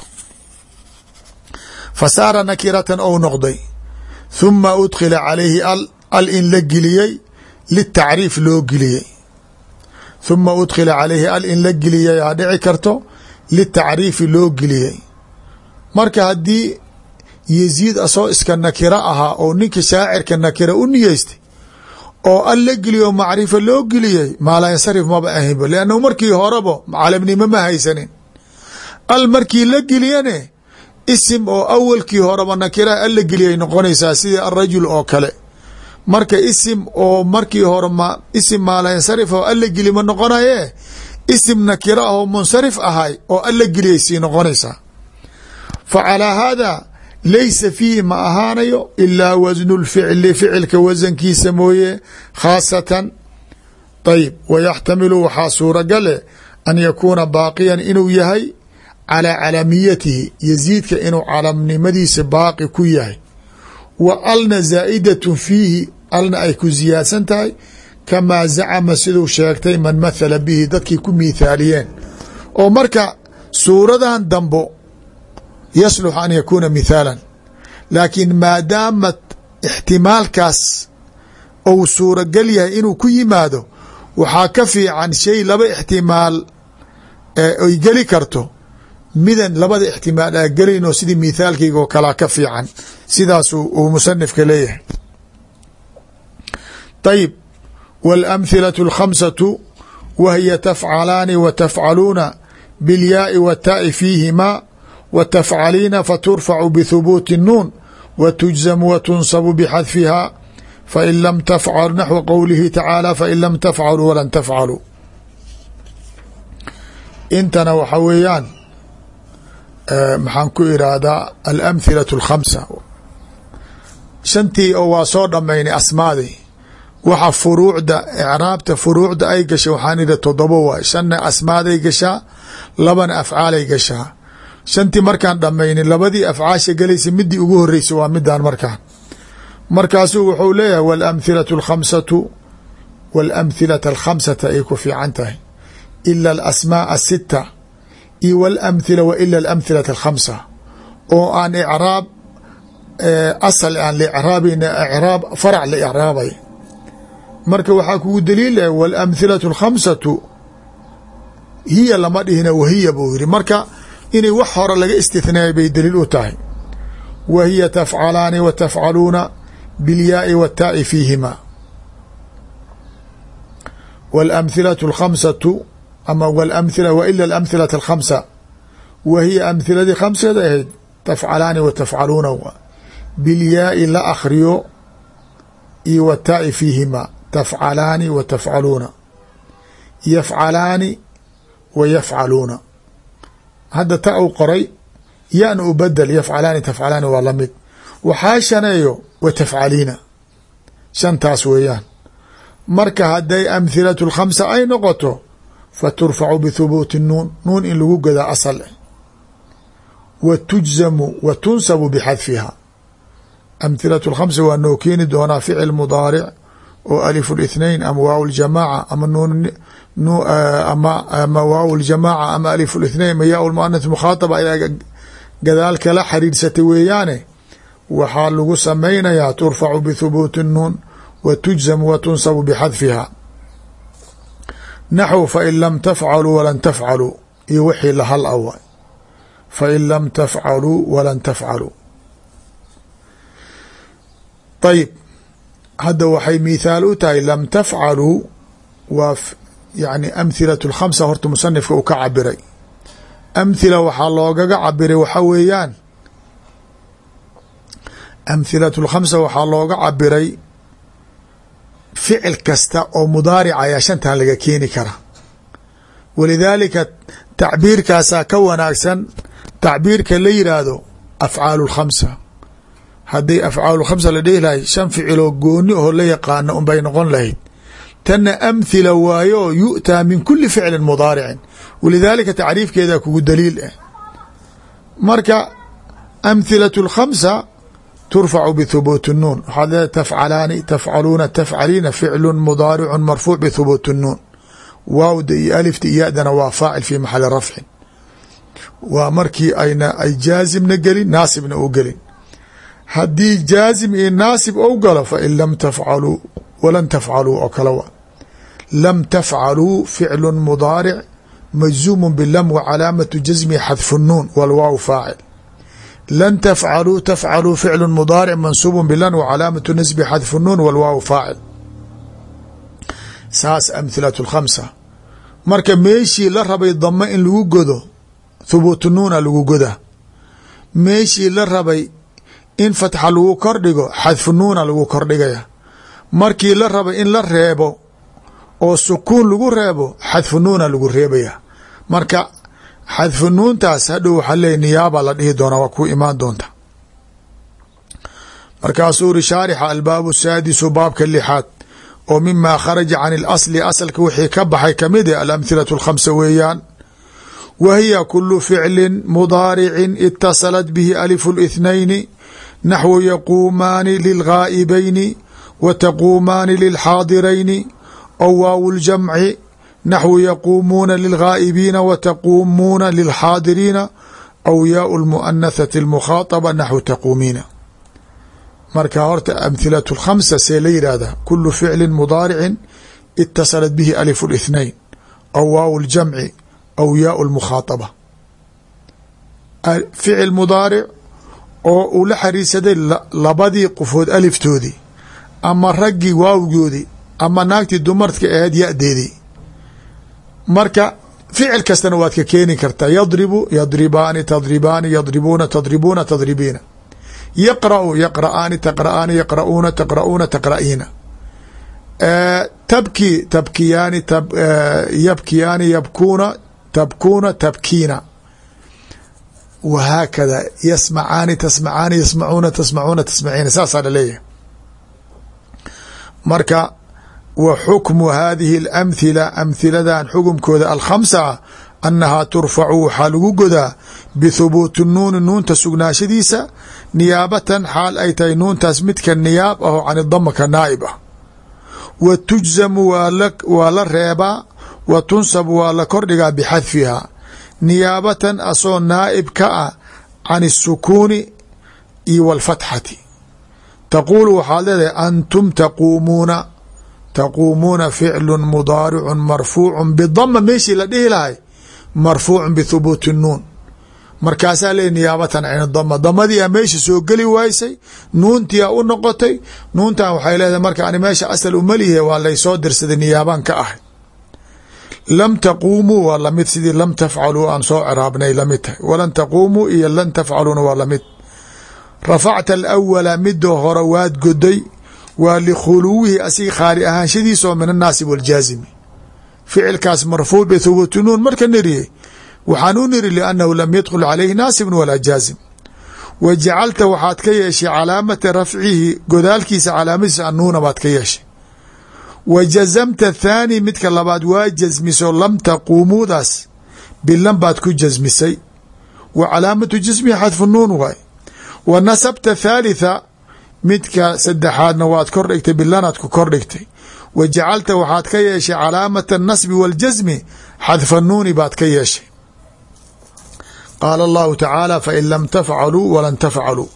fa saara nakiratan ou noqday huma udkhila calayhi al al in la geliyey litacriif loo geliyey huma udkhila calayhi al in la geliyay aa dhici karto litacriifi loo geliyey marka haddii yaziid asoo iska nakiro ahaa oo ninka shaacirka nakira u niyeystay oo al la geliyo macrifa loo geliyey maalansarif maba ahinba liannahu markii horeba calamnimo ma haysanin al markii la geliyane isim oo awalkii horeba nakira al la geliyay noqonaysaa sidii alrajul oo kale marka isim oo markii hore ma isim maalansarif oo al la geli ma noqonaye isim nakira ah oo munsarif ahay oo al la geliyay sii noqonaysaa fa calaa haada laysa fiihi ma ahaanayo ilaa wasnu lficli ficilka wasankiisa mooye khaasatan ayib wayaxtamilu waxaa suuragale an yakuuna baaqiyan inuu yahay calaa calamiyatihi yaziidka inuu calamnimadiisa baaqi ku yahay wa alna zaa'idatun fiihi alna ay ku ziyaadsan tahay kamaa zacama siduu sheegtay man mathala bihi dadkii ku miithaaliyeen oo marka suuradan dambo yaslux an yakuuna mithaalan laakiin maadaamat ixtimaalkaas ou suuragal yahay inuu ku yimaado waxaa ka fiican shay laba ixtimaal ay geli karto midan labada ixtimaal aa gelaynoo sidii mithaalkayga oo kalaa ka fiican sidaasuu uu musanifka leeyahay ayib waاlamhilaة اlkhamsatu wa hiya tafcalaani wa tafcaluuna biاlyaai wataai fiihimaa wa tafcaliina faturfacu bthubuuti الnuun wa tujzamu wa tunsabu bxadfihaa fain lam tafcal naxwa qowlihi tacaala fain lam tafcaluu walan tafcaluu intana waxa weeyaan maxaan ku irahdaa alamhilaة اlkhamsa shantii oo waa soo dhamaynay asmaadii waxa furuucda icraabta furuucda ay gashay waxaan idhi todobo waay shanna asmaaday gashaa labana afcaalay gashaa shantii markaan dhamaynay labadii afcaasha galaysa midii ugu horeysa waa midaan markaan markaasuu wuxuu leeyahay walamhilaة اlkhamsatu walamhilata alkhamsata ay ku fiican tahay ila alasmaaء asita iyo walamhila wa ila alamhilata alkhamsa oo aan icraab asal aan la icraabayna icraab farac la icraabay marka waxaa kugu daliil ah walamhilaة اlkhamsatu hiya lama dhihina wahiya buu yiri marka inay wax hore laga istithnaayay bay daliil u tahay wa hiya tafcalaani wa tafcaluuna bilyaai wataai fiihima walamhilaة اlkhamsatu ama walamhila wa ila alamhilaة alkhamsa wa hiya amhiladii khamseeda ahayd tafcalaani wa tafcaluuna bilyaai la akhriyo iyo wataai fiihima tafcalaani wa tafcaluuna yafcalaani wa yafcaluuna hadda ta u qoray yan u badel yafcalaani tafcalaani waa lamid waxaa shaneeyo wa tafcaliina shantaas weeyaan marka hadday amhilaة اlkhamsa ay noqoto faturfacu bithubuuti nuun nuun in lagu gadaa asal wa tujzamu wa tunsabu bxadfiha amhilaة اlkhamsa waa noo keeni doonaa ficil mudaaric oo alif الاثnain ama waaw اljamaaca ama nuun ama waaw اljamaaca ama alif الاثnain ma yaa muanath mukhaataba ayaa gadaal kala xariirsatay weeyaane waxaa lagu samaynayaa turfacu bithubuuti الnuun wa tujzamu wa tunsabu bxadfiha naxw fain lam tafcaluu walan tafcaluu iyo wixii lahal awa fain lam tafcaluu walan tafcaluu ayib hadda waxay mithaal u tahay lam tafcaluu waa yani amhilaة اlkhamsa horta musanifka uu ka cabiray amhila waxaa loogaga cabiray waxaa weeyaan amhilaة اlkhamsa waxaa looga cabiray ficil kasta oo mudaaric ayaa shantan laga keeni kara walidaalika tacbiirkaasaa ka wanaagsan tacbiirka la yidhaahdo afcaalu اlkhamsa hadday afcaalu khamsa la dhehi lahay shan ficiloo gooni oo la yaqaano unbay noqon lahayd tana amhila waayo yu'taa min kuli ficlin mudaaricin walidaalika tacriifkeeda kugu daliil ah marka amhilaة الkhamsa turfacu bthubuuti الnuun waxaad leedahay tafcalaani tafcaluuna tafcaliina ficlu mudaaricu marfuuc bthubuuti الnuun waawda iyo alifta iyo yadana waa faacil fi maxali rafcin waa markii ayna ay jaazimna gelin naasibna u gelin haddii jaazim iyo naasib ou galo fain lam tafcaluu walan tafcaluu oo kale wa lam tafcaluu ficlu mudaaric majzuumu bilam wa calaamatu jasmihi xadfu الnuun walwaaw faacil lan tafcaluu tafcaluu ficlu mudaaric mansuubu bilan wa calaamatu nasbi xadfu الnuun walwaaw faacil saas amhilaة الkhamsa marka meeshii la rabay damo in lagu godo thubuutu nuuna lagu goda meeshii la rabay in fatxa lagu kordhigo xadfu nuuna lagu kordhigaya markii la rabay in la reebo oo sukuun lagu reebo xadfu nuuna lagu reebaya marka xadfu nuuntaas hadhow waxaa leey niyaaba la dhihi doonaa waa ku imaan doonta markaasuu uri shaarixa albaabu saadisu baabka lixaad oo mimaa kharaja can اlasli asalka wixii ka baxay kamid ah alamhilaة اlkhamsa weeyaan wa hiya kulu ficli mudaaricin itasalat bihi alifu اlithnayni naxwu yaquumaani lilghaa'ibayni wa taquumaani lilxaadirayni aw waaw اljamci naxwu yaquumuuna lilghaa'ibiina wa taquumuuna lilxaadiriina aw yaau اlmu'anathati اlmukhaaطaba naxwu taquumiina marka horta amhilaة الkhamsa see la yidhaahda kulu ficli mudaaricin itasalat bihi alifu اlithnain aw waaw اljamci aw yaau اlmukhaaطaba ficil mudaaric oo uu la xariirsaday labadii qofood aliftoodii ama raggii waawgoodii ama naagtii dumarka ahayd yadeedii marka ficil kastana waad ka keeni kartaa yadribu yadribaani tadribaani yadribuuna tadribuuna tadribiina yaqra'u yaqra'aani taqra'aani yaqra'uuna taqra'uuna taqra'iina tabki tabkiyaani yabkiyaani yabkuuna tabkuuna tabkiina wahaakada yasmacaani tasmacaani yasmacuuna tasmacuuna tasmaciina saasaa laleeyahay marka wa xukmu hadihi اlamhila amhiladan xukumkooda alkhamsa annahaa turfacu waxaa lagu godaa bithubuuti nuuni nuunta sugnaashadiisa niyaabatan xaal ay tahay nuuntaas midka niyaab aho can idama ka naa'ib ah wa tujzamu waa la reebaa wa tunsabu waa la kordhigaa bixadfihaa niyaabatan asoo naa'ib ka ah can الsukuuni iyo wاlfatxati taquulu waxaad leedahay antum taquumuuna taquumuuna ficlu mudaaricu marfuucu bidama meeshii la dhihi lahay marfuucu bithubuuti nuun markaasaa le niyaabatan can dama damadiia meesha soo geli waysay nuuntiia u noqotay nuuntan waxay leedahay marka ani meesha asal umalihe waa laysoo dirsaday niyaabaan ka ahay lam taquumuu waa lamid sidii lam tafcaluu aan soo ciraabnay lamid tahay walan taquumuu iyo lan tafcaluuna waa lamid rafacta alawala midoo hore waad goday waa likhuluwihi asiga khaali ahaanshadiisa oo min annaasib waljaazimi ficilkaas marfuuc bithubuuti nuun marka niriyey waxaan u niri liannahu lam yadkhul calayhi naasibun walaa jaazim wa jacalta waxaad ka yeeshay calaamata rafcihi godaalkiisa calaamadiisa annuuna baad ka yeeshay wa jazamta thaani midka labaad waa jasmiso lam taquumuudaas bilan baad ku jasmisay wa calaamatu jasmihi xadfu nuun waay wa nasabta thaalitha midka saddexaadna waad kor dhigtay bilanaad ku kor dhigtay wa jacalta waxaad ka yeeshay calaamata anasbi waاljasmi xadfa nuuni baad ka yeeshay qaala allahu tacaala fain lam tafcaluu walan tafcaluu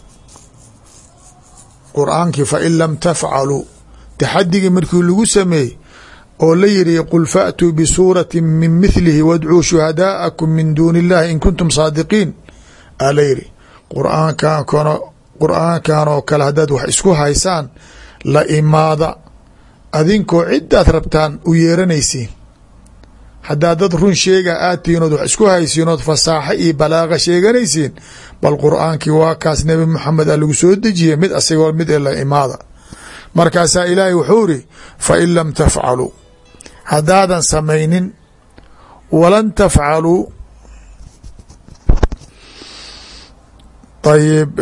qur-aankii fain lam tafcaluu taxadigii markii lagu sameeyey oo la yidhi qul faatuu bisuurati min mithlihi wadcuu shuhadaa'akum min duuni illahi in kuntum saadiqiin aa la yidhi quraankan kono qur-aankan oo kale haddaad wax isku haysaan la imaada adinkoo cidaad rabtaan u yeeranaysiin haddaad dad run sheega aad tihiin ood wax isku haysiin ood fasaaxo iyo balaaqa sheeganaysiin bal qur-aankii waa kaas nebi maxamed a lagu soo dejiyey mid asagoo mid ee la imaada markaasaa ilaahay wuxuu iri fain lam tafcaluu haddaadan samaynin walan tafcaluu ayib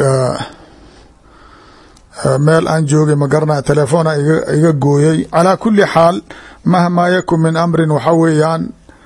meel aan joogay ma garanaya telefoona iga gooyey calaa kuli xaal mahmaa yakun min amrin waxa weeyaan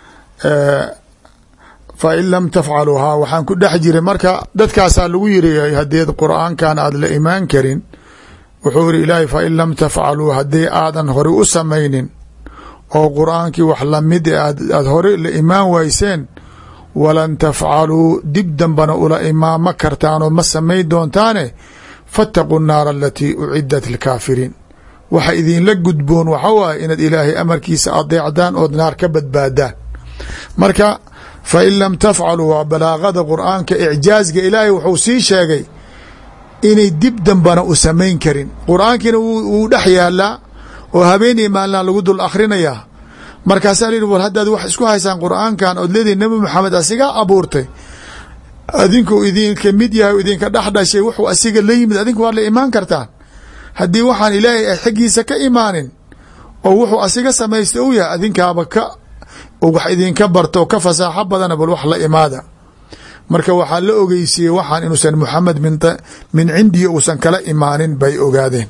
fain lam tafcaluuhaa waxaan ku dhex jiray marka dadkaasaa lagu yiri hadeed qur'aankan aada la imaan karin wuxuu iri ilaahay fain lam tafcaluu haddii aadan hore u samaynin oo qur'aankii wax lamid aad hore la imaan wayseen walan tafcaluu dib dambana ula imaama kartaanoo ma samayn doontaane faataquu naara alatii ucidat likaafiriin waxa idinla gudboon waxa waaye inaad ilaahay amarkiisa adeecdaan ood naar ka badbaadaan marka fain lam tafcaluu waa balaagada qur'aanka icjaazga ilaahay wuxuu sii sheegay inay dib dambana u samayn karin qur'aankiina wuu dhex yaalaa oo habeenii maalina lagu dul akhrinayaa markaasaa la yihi war haddaad wax isku haysaan qur'aankan ood leedihi nebi maxamed asigaa abuurtay adinku idinka mid yahay idinka dhex dhashay wuxuu asiga la yimid adinku waad la imaan kartaan haddii waxaan ilaahay ay xaggiisa ka imaanin oo wuxuu asiga samaystay u yahay adinkaaba ka wax idinka barto ka fasaaxo badana bal wax la imaada marka waxaa la ogeysiiyey waxaan inuusan muxamed min cindihi uusan kala imaanin bay ogaadeen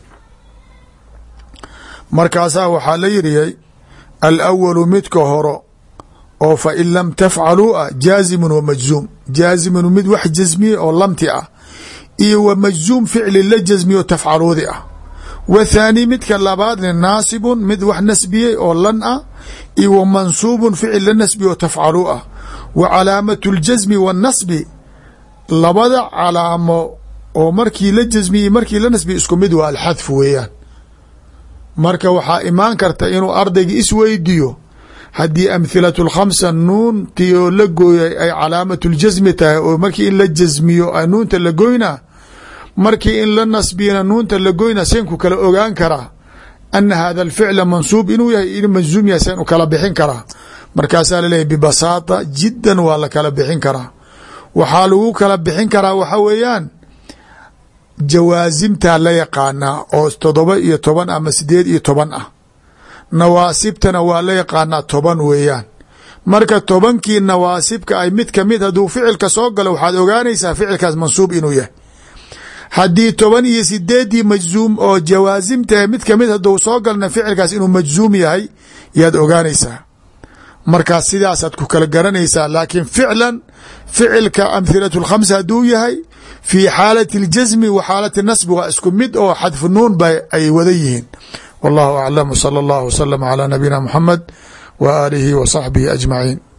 markaasaa waxaa la yidhiyey alawalu midka horo oo fain lam tafcaluu ah jaazimun wa majzuum jaazimun mid wax jasmiye oo lamti ah iyo wa majzuum ficli la jasmiye tafcaluudi ah wa thaani midka labaadna naasibun mid wax nasbiyey oo lan ah iyo wa mansuubun ficil la nasbiye oo tafcaluu ah wa calaamatu اljasmi waاnnasbi labada calaamo oo markii la jasmiye markii la nasbiye isku mid waa alxadfu weeyaan marka waxaa imaan karta inuu ardayga isweydiyo haddii amhilatu lkhamsa nuuntii oo la gooyay ay calaamatu ljasmi tahay oo markii in la jasmiyo nuunta la goynaa markii in la nasbiyana nuunta la goynaa seenku kala ogaan karaa ana hada alficla mansuub inuu yahay in majzuum yahay seen u kala bixin karaa markaasaa laleeyahy bibasaata jiddan waa la kala bixin karaa waxaa lagu kala bixin karaa waxa weeyaan jawaasimtaa la yaqaanaa oo todoba iyo toban ama sideed iyo toban ah nawaasibtana waa la yaqaanaa toban weeyaan marka tobankii nawaasibka ay mid kamid hadduu ficilka soo galo waxaad ogaanaysaa ficilkaas mansuub inuu yahay haddii toban iyo sideedii majzuum oo jawaasimtahe mid kamid hadduu soo galna ficilkaas inuu majzuum yahay yaad ogaanaysaa markaas sidaasaad ku kala garanaysaa laakiin ficlan ficilka amhilatu lkhamsa hadduu yahay fii xaalati اljasmi wa xaalati nasbi waa isku mid oo xadfu nuun ba ay wada yihiin wallahu aclam wsala اllah wslama calى nabiyina muxamed wa aalihi wa saxbihi ajmaciin.